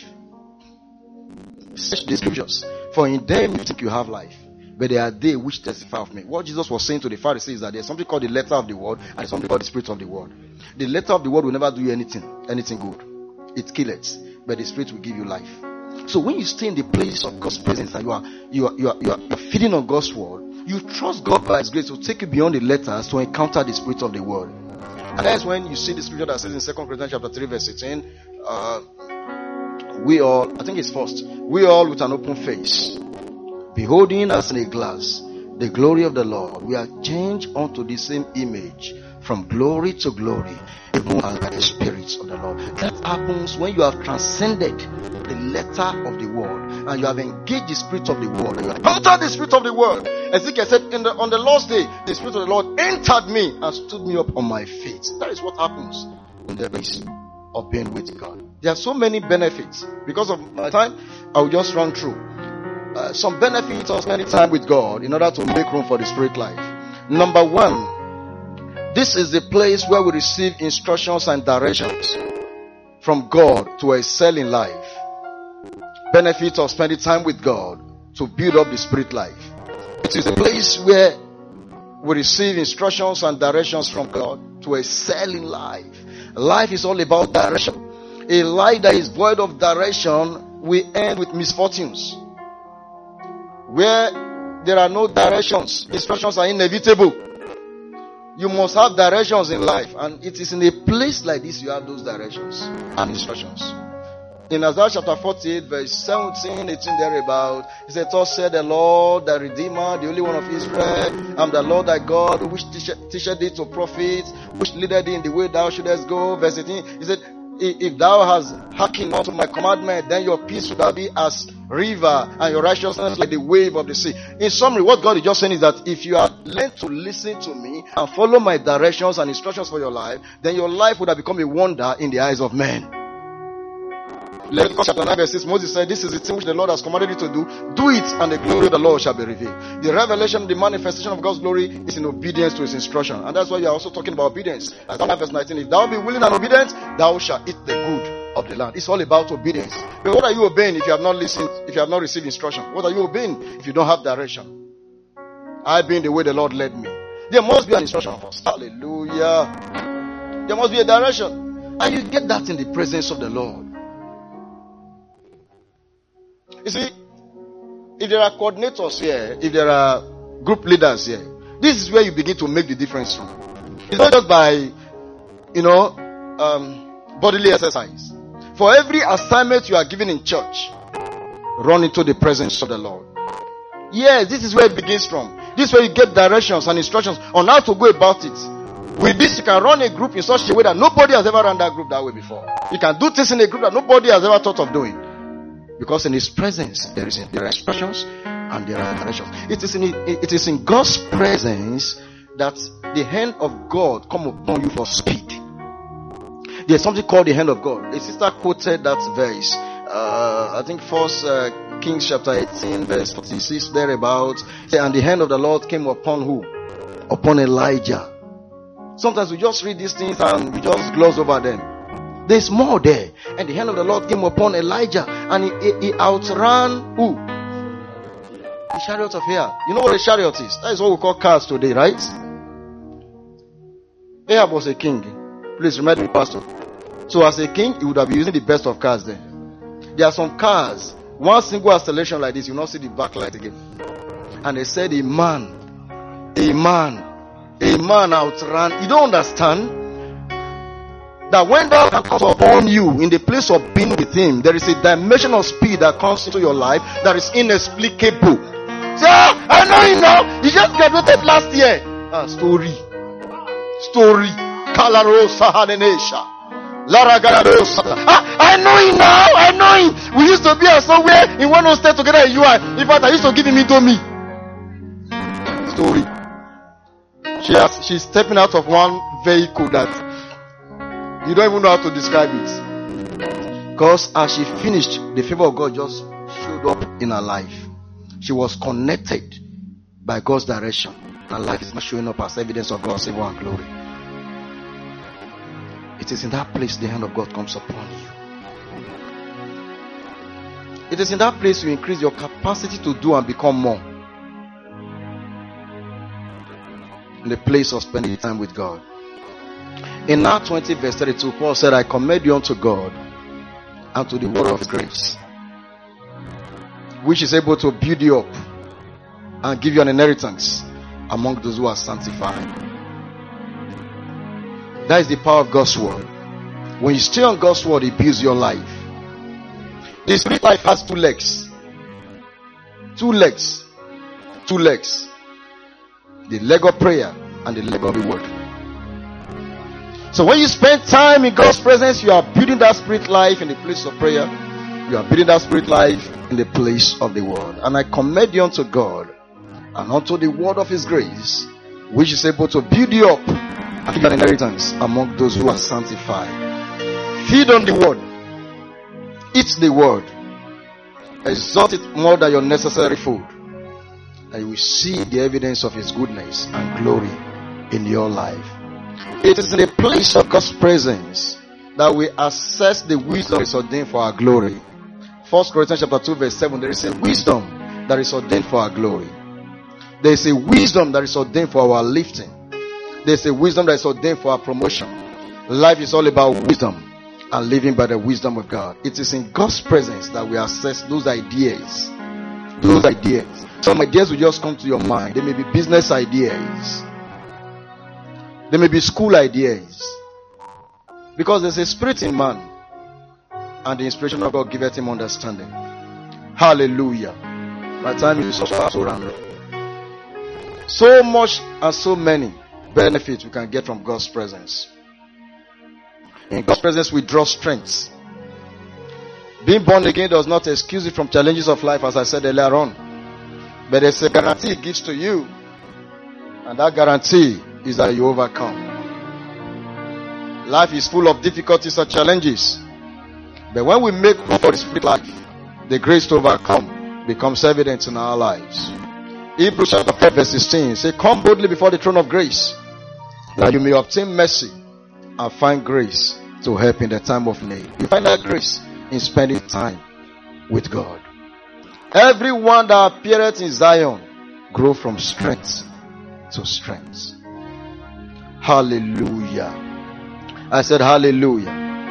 Search the scriptures, for in them you think you have life. But they are they which testify of me. What Jesus was saying to the Pharisees is that there's something called the letter of the word and there's something called the spirit of the word. The letter of the word will never do you anything, anything good. It kills it. But the spirit will give you life. So when you stay in the place of God's presence and you are, you are, you are, you are, you are feeding on God's word, you trust God by His grace to take you beyond the letters to encounter the spirit of the word. And that's when you see the scripture that says in Second Corinthians chapter three verse eighteen, uh, we all, I think it's first, we all with an open face, beholding as in a glass the glory of the Lord, we are changed unto the same image from glory to glory, even as by the Spirit of the Lord. That happens when you have transcended the letter of the word and you have engaged the spirit of the word. You have entered the spirit of the word. Ezekiel said, in the, on the last day, the spirit of the Lord entered me and stood me up on my feet. That is what happens in the race of being with God. There are so many benefits. Because of my time, I will just run through. Uh, some benefits of spending time with God in order to make room for the spirit life. Number one, this is the place where we receive instructions and directions from God to excel in life. Benefits of spending time with God to build up the spirit life. It is a place where we receive instructions and directions from God to excel in life. Life is all about direction. A life that is void of direction will end with misfortunes. Where there are no directions, instructions are inevitable. You must have directions in life, and it is in a place like this you have those directions and instructions. In Isaiah chapter forty-eight, verse seventeen, eighteen, thereabout, he said, "Thus said the Lord, the Redeemer, the Holy One of Israel, I am the Lord thy God, which teacheth thee to profit, which leadeth thee in the way thou shouldest go." Verse eighteen, he said, "If thou hast hearkened unto my commandment, then your peace shall be as river, and your righteousness like the wave of the sea." In summary, what God is just saying is that if you have learned to listen to me and follow my directions and instructions for your life, then your life would have become a wonder in the eyes of men. Leviticus chapter nine verse six, Moses said, "This is the thing which the Lord has commanded you to do. Do it, and the glory of the Lord shall be revealed." The revelation, the manifestation of God's glory is in obedience to his instruction. And that's why you are also talking about obedience. Isaiah nine verse nineteen, "If thou be willing and obedient, thou shalt eat the good of the land." It's all about obedience. But what are you obeying if you have not listened, if you have not received instruction? What are you obeying if you don't have direction? I being the way the Lord led me. There must be an instruction first. Hallelujah. There must be a direction. And you get that in the presence of the Lord. You see, if there are coordinators here, if there are group leaders here, this is where you begin to make the difference from. It's not just by, you know, um, bodily exercise. For every assignment you are given in church, run into the presence of the Lord. Yes, this is where it begins from. This is where you get directions and instructions on how to go about it. With this, you can run a group in such a way that nobody has ever run that group that way before. You can do things in a group that nobody has ever thought of doing. Because in his presence, there is there are expressions and there are directions. It is in it is in God's presence that the hand of God come upon you for speed. There's something called the hand of God. A sister quoted that verse. Uh, I think First uh, Kings chapter eighteen, verse forty-six, thereabout. And the hand of the Lord came upon who? Upon Elijah. Sometimes we just read these things and we just gloss over them. There's more there. And the hand of the Lord came upon Elijah, and he, he, he outran who? The chariot of Ahab. You know what a chariot is? That is what we call cars today, right? Ahab was a king. Please remind me, Pastor. So as a king, he would have been using the best of cars there. There are some cars, one single acceleration like this, you will not see the backlight again. And they said a man, a man, a man outran. You don't understand? That when that comes upon you in the place of being with him, there is a dimension of speed that comes into your life that is inexplicable. Say, ah, I know you now. You just graduated last year. Ah, story. Story. Kalarosa Hanenesha. Lara Gararosa. Ah, I know him now. I know him. We used to be somewhere in one state together in U I. In fact, I used to give him into me. Story. She has, she's stepping out of one vehicle that you don't even know how to describe it. Because as she finished, the favor of God just showed up in her life. She was connected by God's direction. Her life is not showing up as evidence of God's favor and glory. It is in that place the hand of God comes upon you. It is in that place you increase your capacity to do and become more. In the place of spending time with God. In Acts twenty verse thirty-two, Paul said, "I commend you unto God and to the word of grace, which is able to build you up and give you an inheritance among those who are sanctified." That is the power of God's word. When you stay on God's word, it builds your life. The spirit life has two legs. Two legs. Two legs. The leg of prayer and the leg of the word. So when you spend time in God's presence, you are building that spirit life in the place of prayer. You are building that spirit life in the place of the word. And I commend you unto God and unto the word of his grace, which is able to build you up and give an inheritance among those who are sanctified. Feed on the word. Eat the word. Exalt it more than your necessary food. And you will see the evidence of his goodness and glory in your life. It is in the place of God's presence that we assess the wisdom that is ordained for our glory. First Corinthians chapter two verse seven, there is a wisdom that is ordained for our glory. There is a wisdom that is ordained for our lifting. There is a wisdom that is ordained for our promotion. Life is all about wisdom and living by the wisdom of God. It is in God's presence that we assess those ideas. Those ideas. Some ideas will just come to your mind. They may be business ideas. They may be school ideas. Because there's a spirit in man. and the inspiration of God giveth him understanding. Hallelujah. My time is also to run. So much and so many benefits we can get from God's presence. In God's presence we draw strength. Being born again does not excuse you from challenges of life, as I said earlier on. But there's a guarantee it gives to you. And that guarantee is that you overcome. Life is full of difficulties and challenges. But when we make room for the spirit life, the grace to overcome becomes evident in our lives. Hebrews chapter four verse sixteen says, come boldly before the throne of grace, that you may obtain mercy and find grace to help in the time of need. You find that grace in spending time with God. Everyone that appeareth in Zion grow from strength to strength. Hallelujah. I said hallelujah.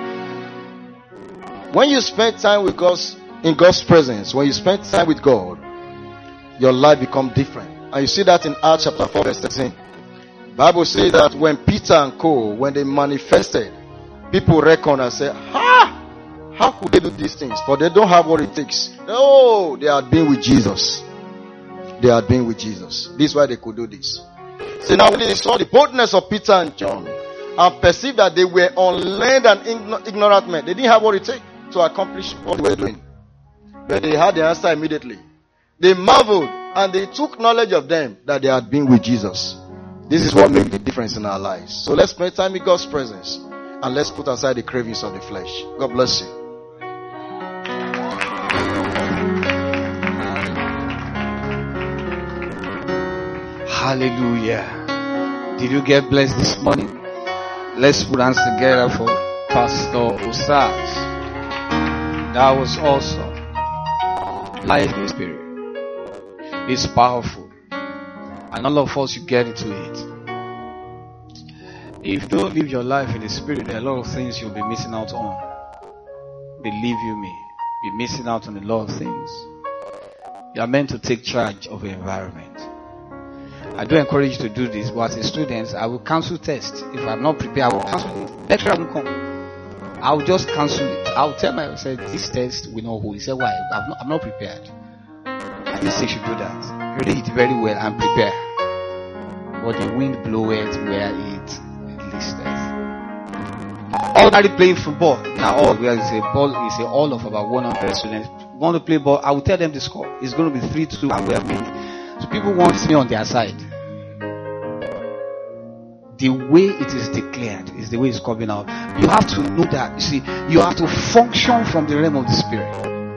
When you spend time with God's in God's presence, when you spend time with God, your life becomes different. And you see that in Acts chapter four verse thirteen. Bible says that when Peter and co, when they manifested, people reckon and say, ha! How could they do these things? For they don't have what it takes. No, they had been with Jesus. They had been with Jesus. This is why they could do this. See, now when they saw the boldness of Peter and John and perceived that they were unlearned and ignorant men, they didn't have what it takes to accomplish what they were doing. But they had the answer immediately. They marveled and they took knowledge of them that they had been with Jesus. This is what makes the difference in our lives. So let's spend time in God's presence and let's put aside the cravings of the flesh. God bless you. Hallelujah. Did you get blessed this morning? Let's put hands together for Pastor Osas. That was awesome. Life in the Spirit. It's powerful. And all of us, you get into it. If you don't live your life in the Spirit, there are a lot of things you'll be missing out on. Believe you me, be missing out on a lot of things. You are meant to take charge of the environment. I do encourage you to do this, but as a student, I will cancel tests. If I'm not prepared, I will cancel it. Lecturer will come. I will just cancel it. I will tell myself, this test will not hold. He said, why? I'm not, I'm not prepared. I didn't say you should do that. Read it very well and prepare. But the wind bloweth where it listeth. Ordinary playing football. Now, all where is a ball is a all of about one hundred students want to play ball. I will tell them the score. It's going to be three to two, and we are winning. So people want me on their side. The way it is declared is the way it's coming out. You have to know that. You see, you have to function from the realm of the Spirit.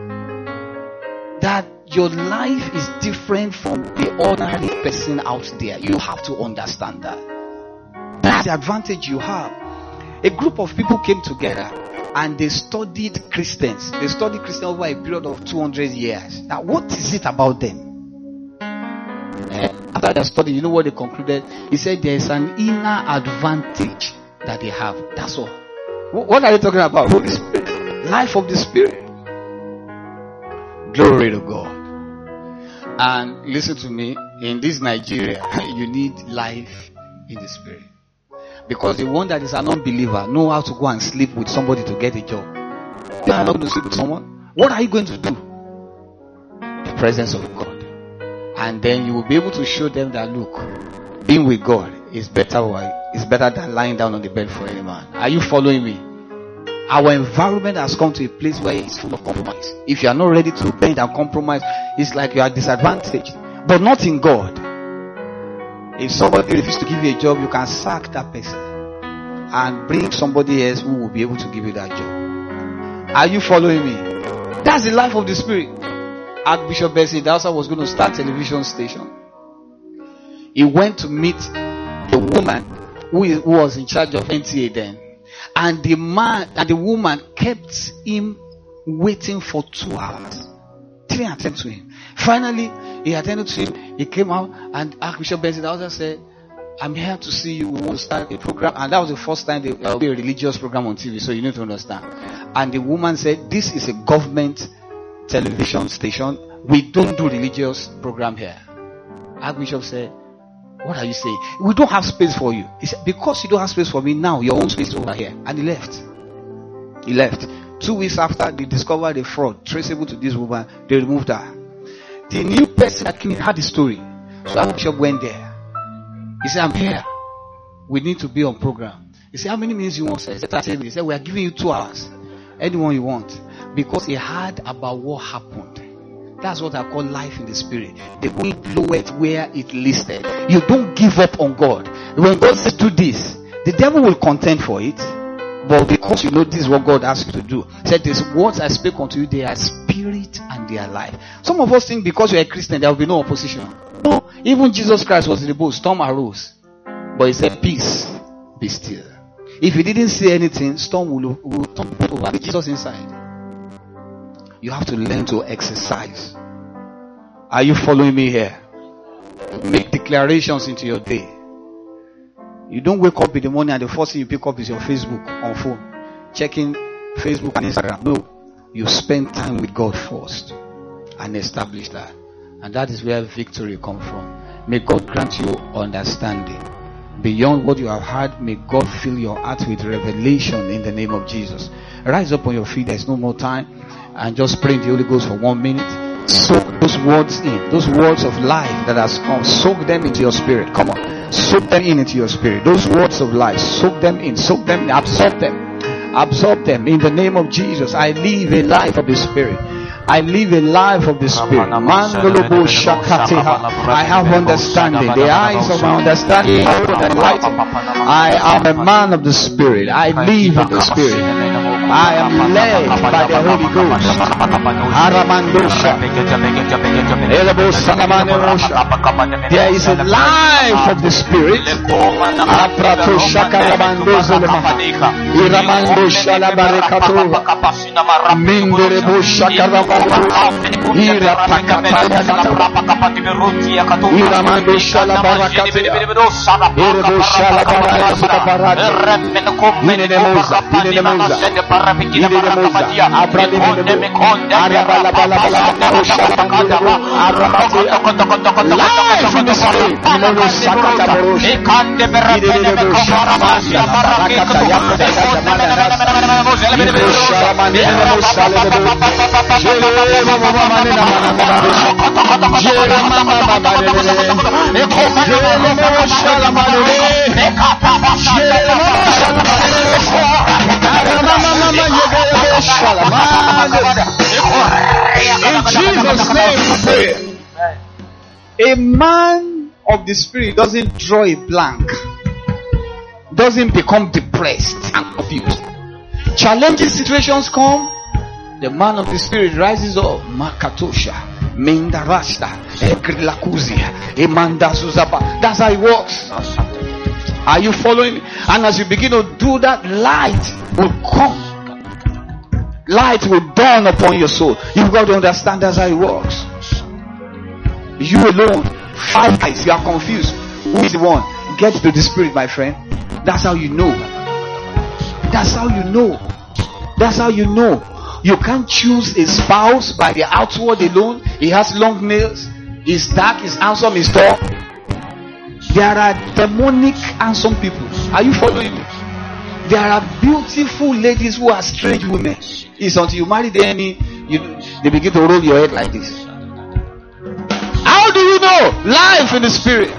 That your life is different from the ordinary person out there. You have to understand that. That's the advantage you have. A group of people came together and they studied Christians. They studied Christians over a period of two hundred years. Now, what is it about them? After their study, you know what they concluded? He said there is an inner advantage that they have. That's all. What are you talking about? Holy Spirit. Life of the Spirit. Glory to God. And listen to me, in this Nigeria, you need life in the Spirit. Because the one that is an unbeliever know how to go and sleep with somebody to get a job. You are not going to sleep with someone. What are you going to do? The presence of God. And then you will be able to show them that, look, being with God is better, is better than lying down on the bed for any man. Are you following me? Our environment has come to a place where it's full of compromise. If you are not ready to bend and compromise, it's like you are disadvantaged. But not in God. If somebody refuses to give you a job, you can sack that person and bring somebody else who will be able to give you that job. Are you following me? That's the life of the Spirit. Archbishop Bessie Idahosa was going to start a television station. He went to meet the woman who, is, who was in charge of N T A then. And the man and the woman kept him waiting for two hours. Didn't attend to him. Finally, he attended to him. He came out and Archbishop Bessie Idahosa said, I'm here to see you. We want to start a program. And that was the first time there will be a religious program on T V. So you need to understand. And the woman said, this is a government television station. We don't do religious program here. Archbishop said, what are you saying? We don't have space for you. He said, because you don't have space for me now, your own space is over here. And he left. He left. Two weeks after, they discovered a fraud traceable to this woman. They removed her. The new person that came in had the story. So our bishop went there. He said, I'm here. We need to be on program. He said, how many minutes you want? He said, he said, we are giving you two hours. Anyone you want. Because he heard about what happened. That's what I call life in the spirit. The wind bloweth where it listed. You don't give up on God. When God says do this, the devil will contend for it. But because you know this is what God asks you to do. He said, these words I speak unto you, they are spirit and they are life. Some of us think because you are a Christian, there will be no opposition. No, even Jesus Christ was in the boat, storm arose. But he said, peace, be still. If he didn't say anything, storm will, will turn over with Jesus inside. You have to learn to exercise. Are you following me here? Make declarations into your day. You don't wake up in the morning and the first thing you pick up is your Facebook on phone. Checking Facebook and Instagram. No. You spend time with God first and establish that. And that is where victory comes from. May God grant you understanding. Beyond what you have heard, may God fill your heart with revelation in the name of Jesus. Rise up on your feet. There is no more time. And just pray in the Holy Ghost for one minute. Soak those words in. Those words of life that has come. Soak them into your spirit. Come on. Soak them in into your spirit. Those words of life. Soak them in. Soak them in. Absorb them. Absorb them. In the name of Jesus. I live a life of the spirit. I live a life of the spirit. I have understanding. The eyes of my understanding are enlightened. I am a man of the spirit. I live in the spirit. I am led by the Holy Ghost. There is a life of the spirit. Ira pakataya ira mando shala barakate ira do shala baraya sukaparade mine de moza mine de moza mine de moza abrade mine arabala bala bala shala arabate life in the spirit mine no sakata boros ekande berade mine shala barakata yakata mine shala mane no shala de in Jesus' name we pray. A man of the spirit doesn't draw a blank, doesn't become depressed and confused. Challenging situations come, the man of the spirit rises up. Makatosha, Mendarasta, Ekrilakuzia, Emanda Suzaba. That's how it works. Are you following me? And as you begin to do that, light will come. Light will dawn upon your soul. You've got to understand that's how it works. You alone, five eyes, you are confused. Who is the one? Get to the spirit, my friend. That's how you know. That's how you know. That's how you know. You can't choose a spouse by the outward alone. He has long nails. He's dark. He's handsome. He's tall. There are demonic handsome people. Are you following me? There are beautiful ladies who are strange women. It's until you marry them, you, they begin to roll your head like this. How do you know? Life in the spirit.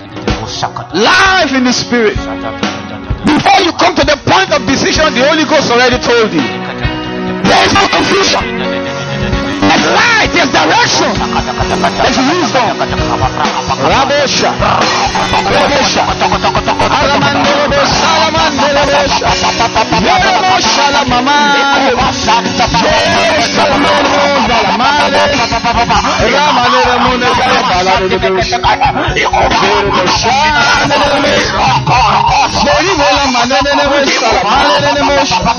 Life in the spirit. Before you come to the point of decision, the Holy Ghost already told you. There is no confusion. There's light, there's direction, there's wisdom. Rabosha, Rabosha, Aramandoro, Salamandoro, Yeremo, Shalamama, Yeremo, Salamale, Ramanera, Munagara, Balado, Yeremo, Shalamale, Yerimo, Manene, Salamale,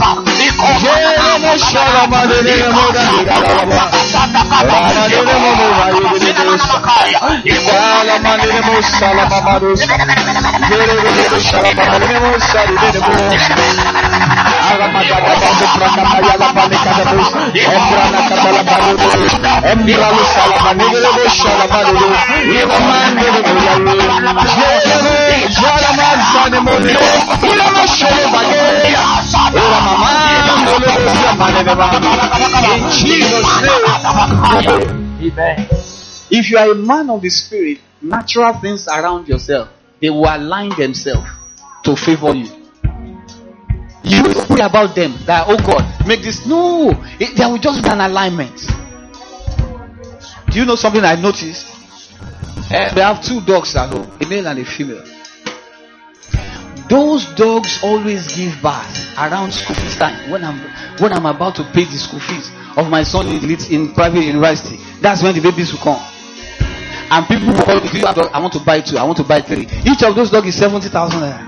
Yeremo, Shalamale, Yeremo, Mama In Jesus' name. Amen. If you are a man of the Spirit, natural things around yourself, they will align themselves to favor you. You don't pray about them that, oh God, make this. No, it, there will just be an alignment. Do you know something I noticed? Uh, they have two dogs at home, a male and a female. Those dogs always give birth around school fees time. When I'm when I'm about to pay the school fees of my son in, in private university, that's when the babies will come. And people will call me, I want to buy two, I want to buy three. Each of those dogs is seventy thousand naira.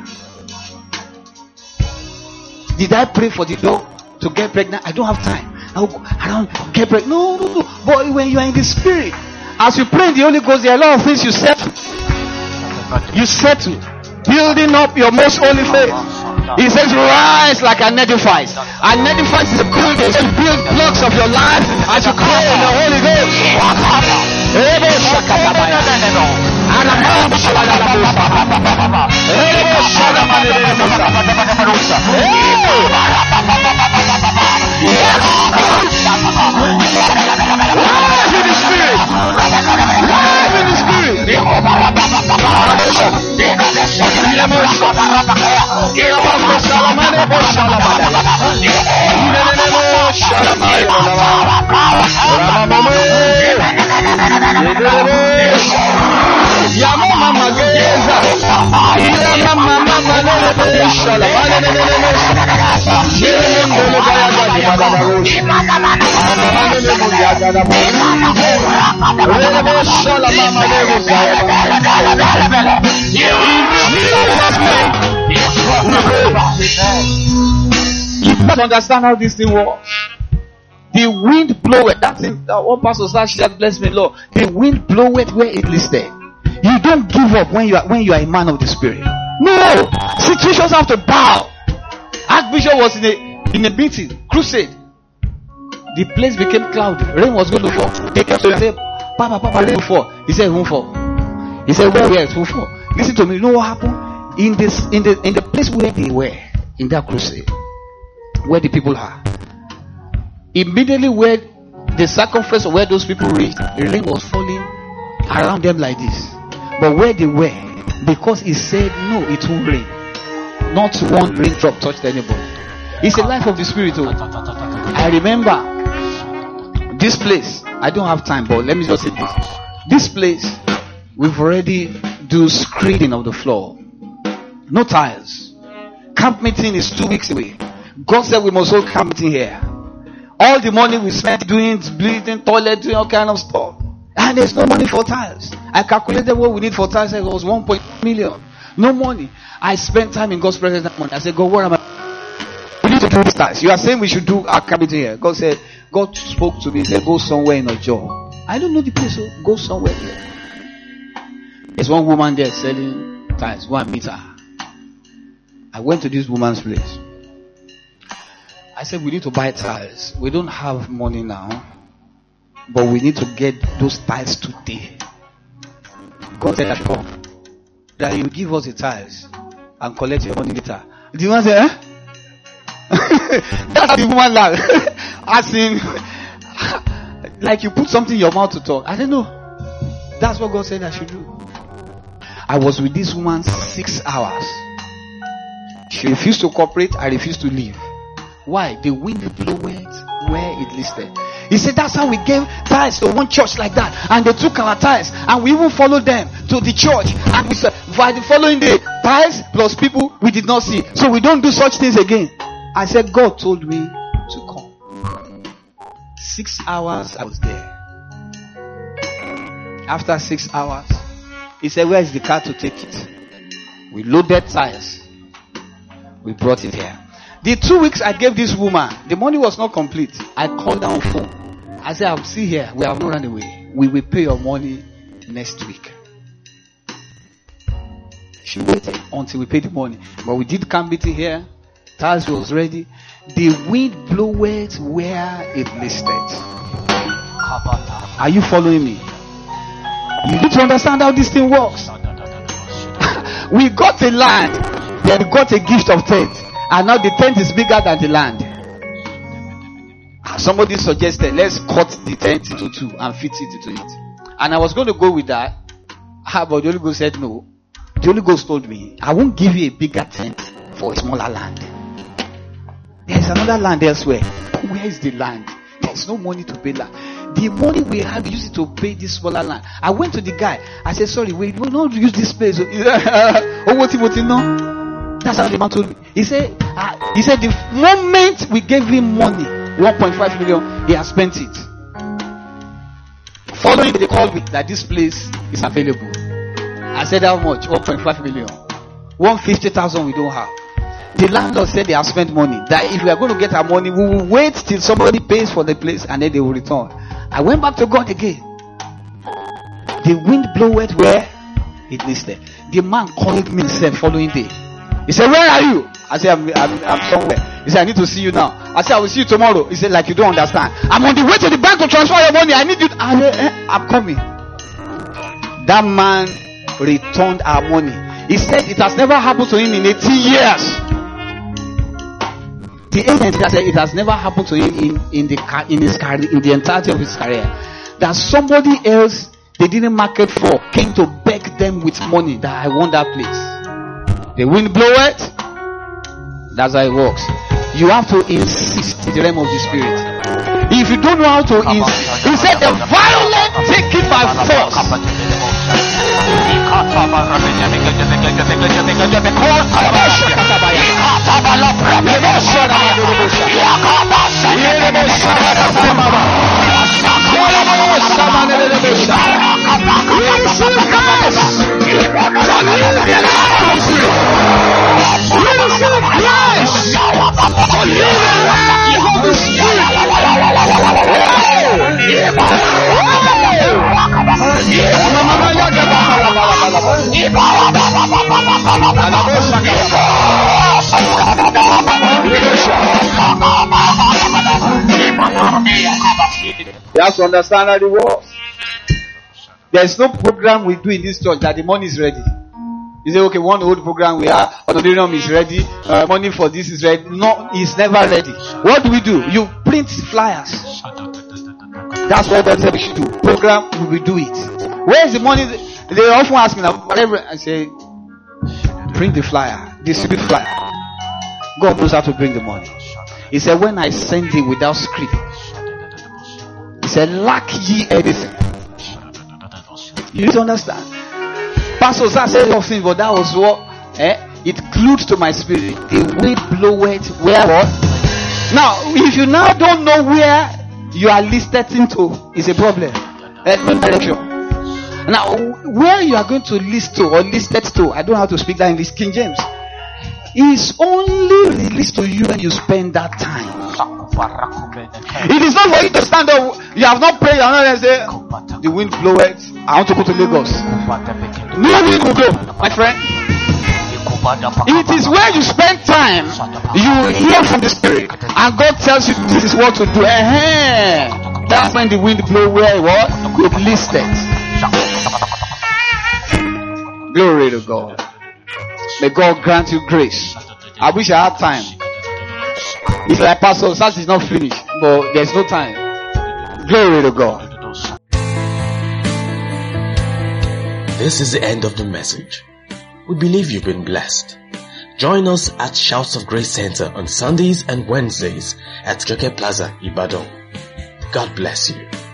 Did I pray for the dog to get pregnant? I don't have time. I will go around, get pregnant. No, no, no. But when you are in the Spirit, as you pray in the Holy Ghost, there are a lot of things you settle. You settle. Building up your most holy faith. He says, rise like an edifice. An edifice is a building. So build blocks of your life as you pray in the Holy Ghost. Live in the Spirit. Live in the Spirit. You must understand how this thing works. The wind bloweth. That's it. That one pastor said, "She has blessed me, Lord." The wind bloweth where it listed. You don't give up when you are when you are a man of the Spirit. No, situations have to bow. Archbishop was in a in a meeting, crusade. The place became cloudy. Rain was going to fall. They kept saying, "Papa, Papa, rain will fall." He said, "Won't fall." He said, "Where where it will fall?" Listen to me. You know what happened in this in the in the place where they were in that crusade, where the people are. Immediately where the circumference of where those people reached, the rain was falling around them like this. But where they were, because he said, "No, it won't rain." Not one raindrop touched anybody. It's a life of the Spirit. Oh. I remember this place. I don't have time, but let me just say this. This place, we've already do screening of the floor. No tiles. Camp meeting is two weeks away. God said we must hold camp meeting here. All the money we spent doing bleeding, toilet, doing all kind of stuff. And there's no money for tiles. I calculated what we need for tiles. It was one point million. No money. I spent time in God's presence that money. I said, God, what am I? We need to do this tiles. You are saying we should do our camp meeting here. God said, God spoke to me. He said, go somewhere in a job. I don't know the place, so go somewhere there. There's one woman there selling tiles. Go and meet her. I went to this woman's place. I said, we need to buy tiles. We don't have money now, but we need to get those tiles today. God said, that come. That you give us the tiles and collect your money later. The woman said, eh? That's how the woman laughed. As in, like you put something in your mouth to talk. I said, no. That's what God said I should do. I was with this woman six hours. She refused to cooperate. I refused to leave. Why? The wind blew it where it listed. He said that's how we gave tithes to one church like that. And they took our tithes. And we even followed them to the church. And we said, by the following day, tithes plus people we did not see. So we don't do such things again. I said, God told me to come. Six hours I was there. After six hours, he said, where is the car to take it? We loaded tires. We brought it here. The two weeks I gave this woman, the money was not complete. I called her on phone. I said, I'll see here. We have not run away. We will pay your money next week. She waited until we paid the money. But we did camp meeting here. Tires was ready. The wind blew it where it listed. Are you following me? You need to understand how this thing works. We got a land, then we got a gift of tent, and now the tent is bigger than the land. Somebody suggested, let's cut the tent into two and fit it into it. And I was going to go with that. But the Holy Ghost said no. The Holy Ghost told me, I won't give you a bigger tent for a smaller land. There's another land elsewhere. Where is the land? There's no money to pay land. The money we have, we use it to pay this smaller land. I went to the guy. I said, sorry, we will not use this place. Oh, what what no? That's how the man told me. He said, uh, he said the moment we gave him money, one point five million, he has spent it. Following, they called me that this place is available. I said, how much? one point five million. one hundred fifty thousand we don't have. The landlord said they have spent money. That if we are going to get our money, we will wait till somebody pays for the place and then they will return. I went back to God again. The wind bloweth where it listed. The man called me the following day. He said, where are you? I said, I'm, I'm, I'm somewhere. He said, I need to see you now. I said, I will see you tomorrow. He said, like you don't understand. I'm on the way to the bank to transfer your money. I need you. To, I, eh, I'm coming. That man returned our money. He said it has never happened to him in eighteen years. The agent said it has never happened to him in, in the in his career, in the entirety of his career. That somebody else they didn't market for came to beg them with money that I want that place. The wind blow it. That's how it works. You have to insist in the realm of the spirit. If you don't know how to insist, he said the violent take it by force. You have to understand how it works. There is no program we do in this church that the money is ready. You say, okay, one old program we have, auditorium is ready, uh, money for this is ready. No, it's never ready. What do we do? You print flyers. That's what God said we should do. Program, we will do it. Where is the money? They often ask me now, whatever. I say, print the flyer, distribute flyer. God knows how to bring the money. He said, when I send it without script, he said, lack ye anything. You need to understand. Pastor Zah said something, but that was what eh, it glued to my spirit. The wind bloweth where what? Now, if you now don't know where you are listed into, it's a problem. Direction. Now, where you are going to list to or listed to, I don't know how to speak that English, King James, is only released to you when you spend that time. It is not for you to stand up. You have not prayed and say, the wind bloweth, I want to go to Lagos. No wind will blow, my friend. It is where you spend time, you hear from the Spirit, and God tells you this is what to do. Uh-huh. That's when the wind blow where what? It listed. Glory to God. May God grant you grace. I wish I had time. It's like Pastor Sas is not finished, but there's no time. Glory to God. This is the end of the message. We believe you've been blessed. Join us at Shouts of Grace Center on Sundays and Wednesdays at Joke Plaza, Ibadan. God bless you.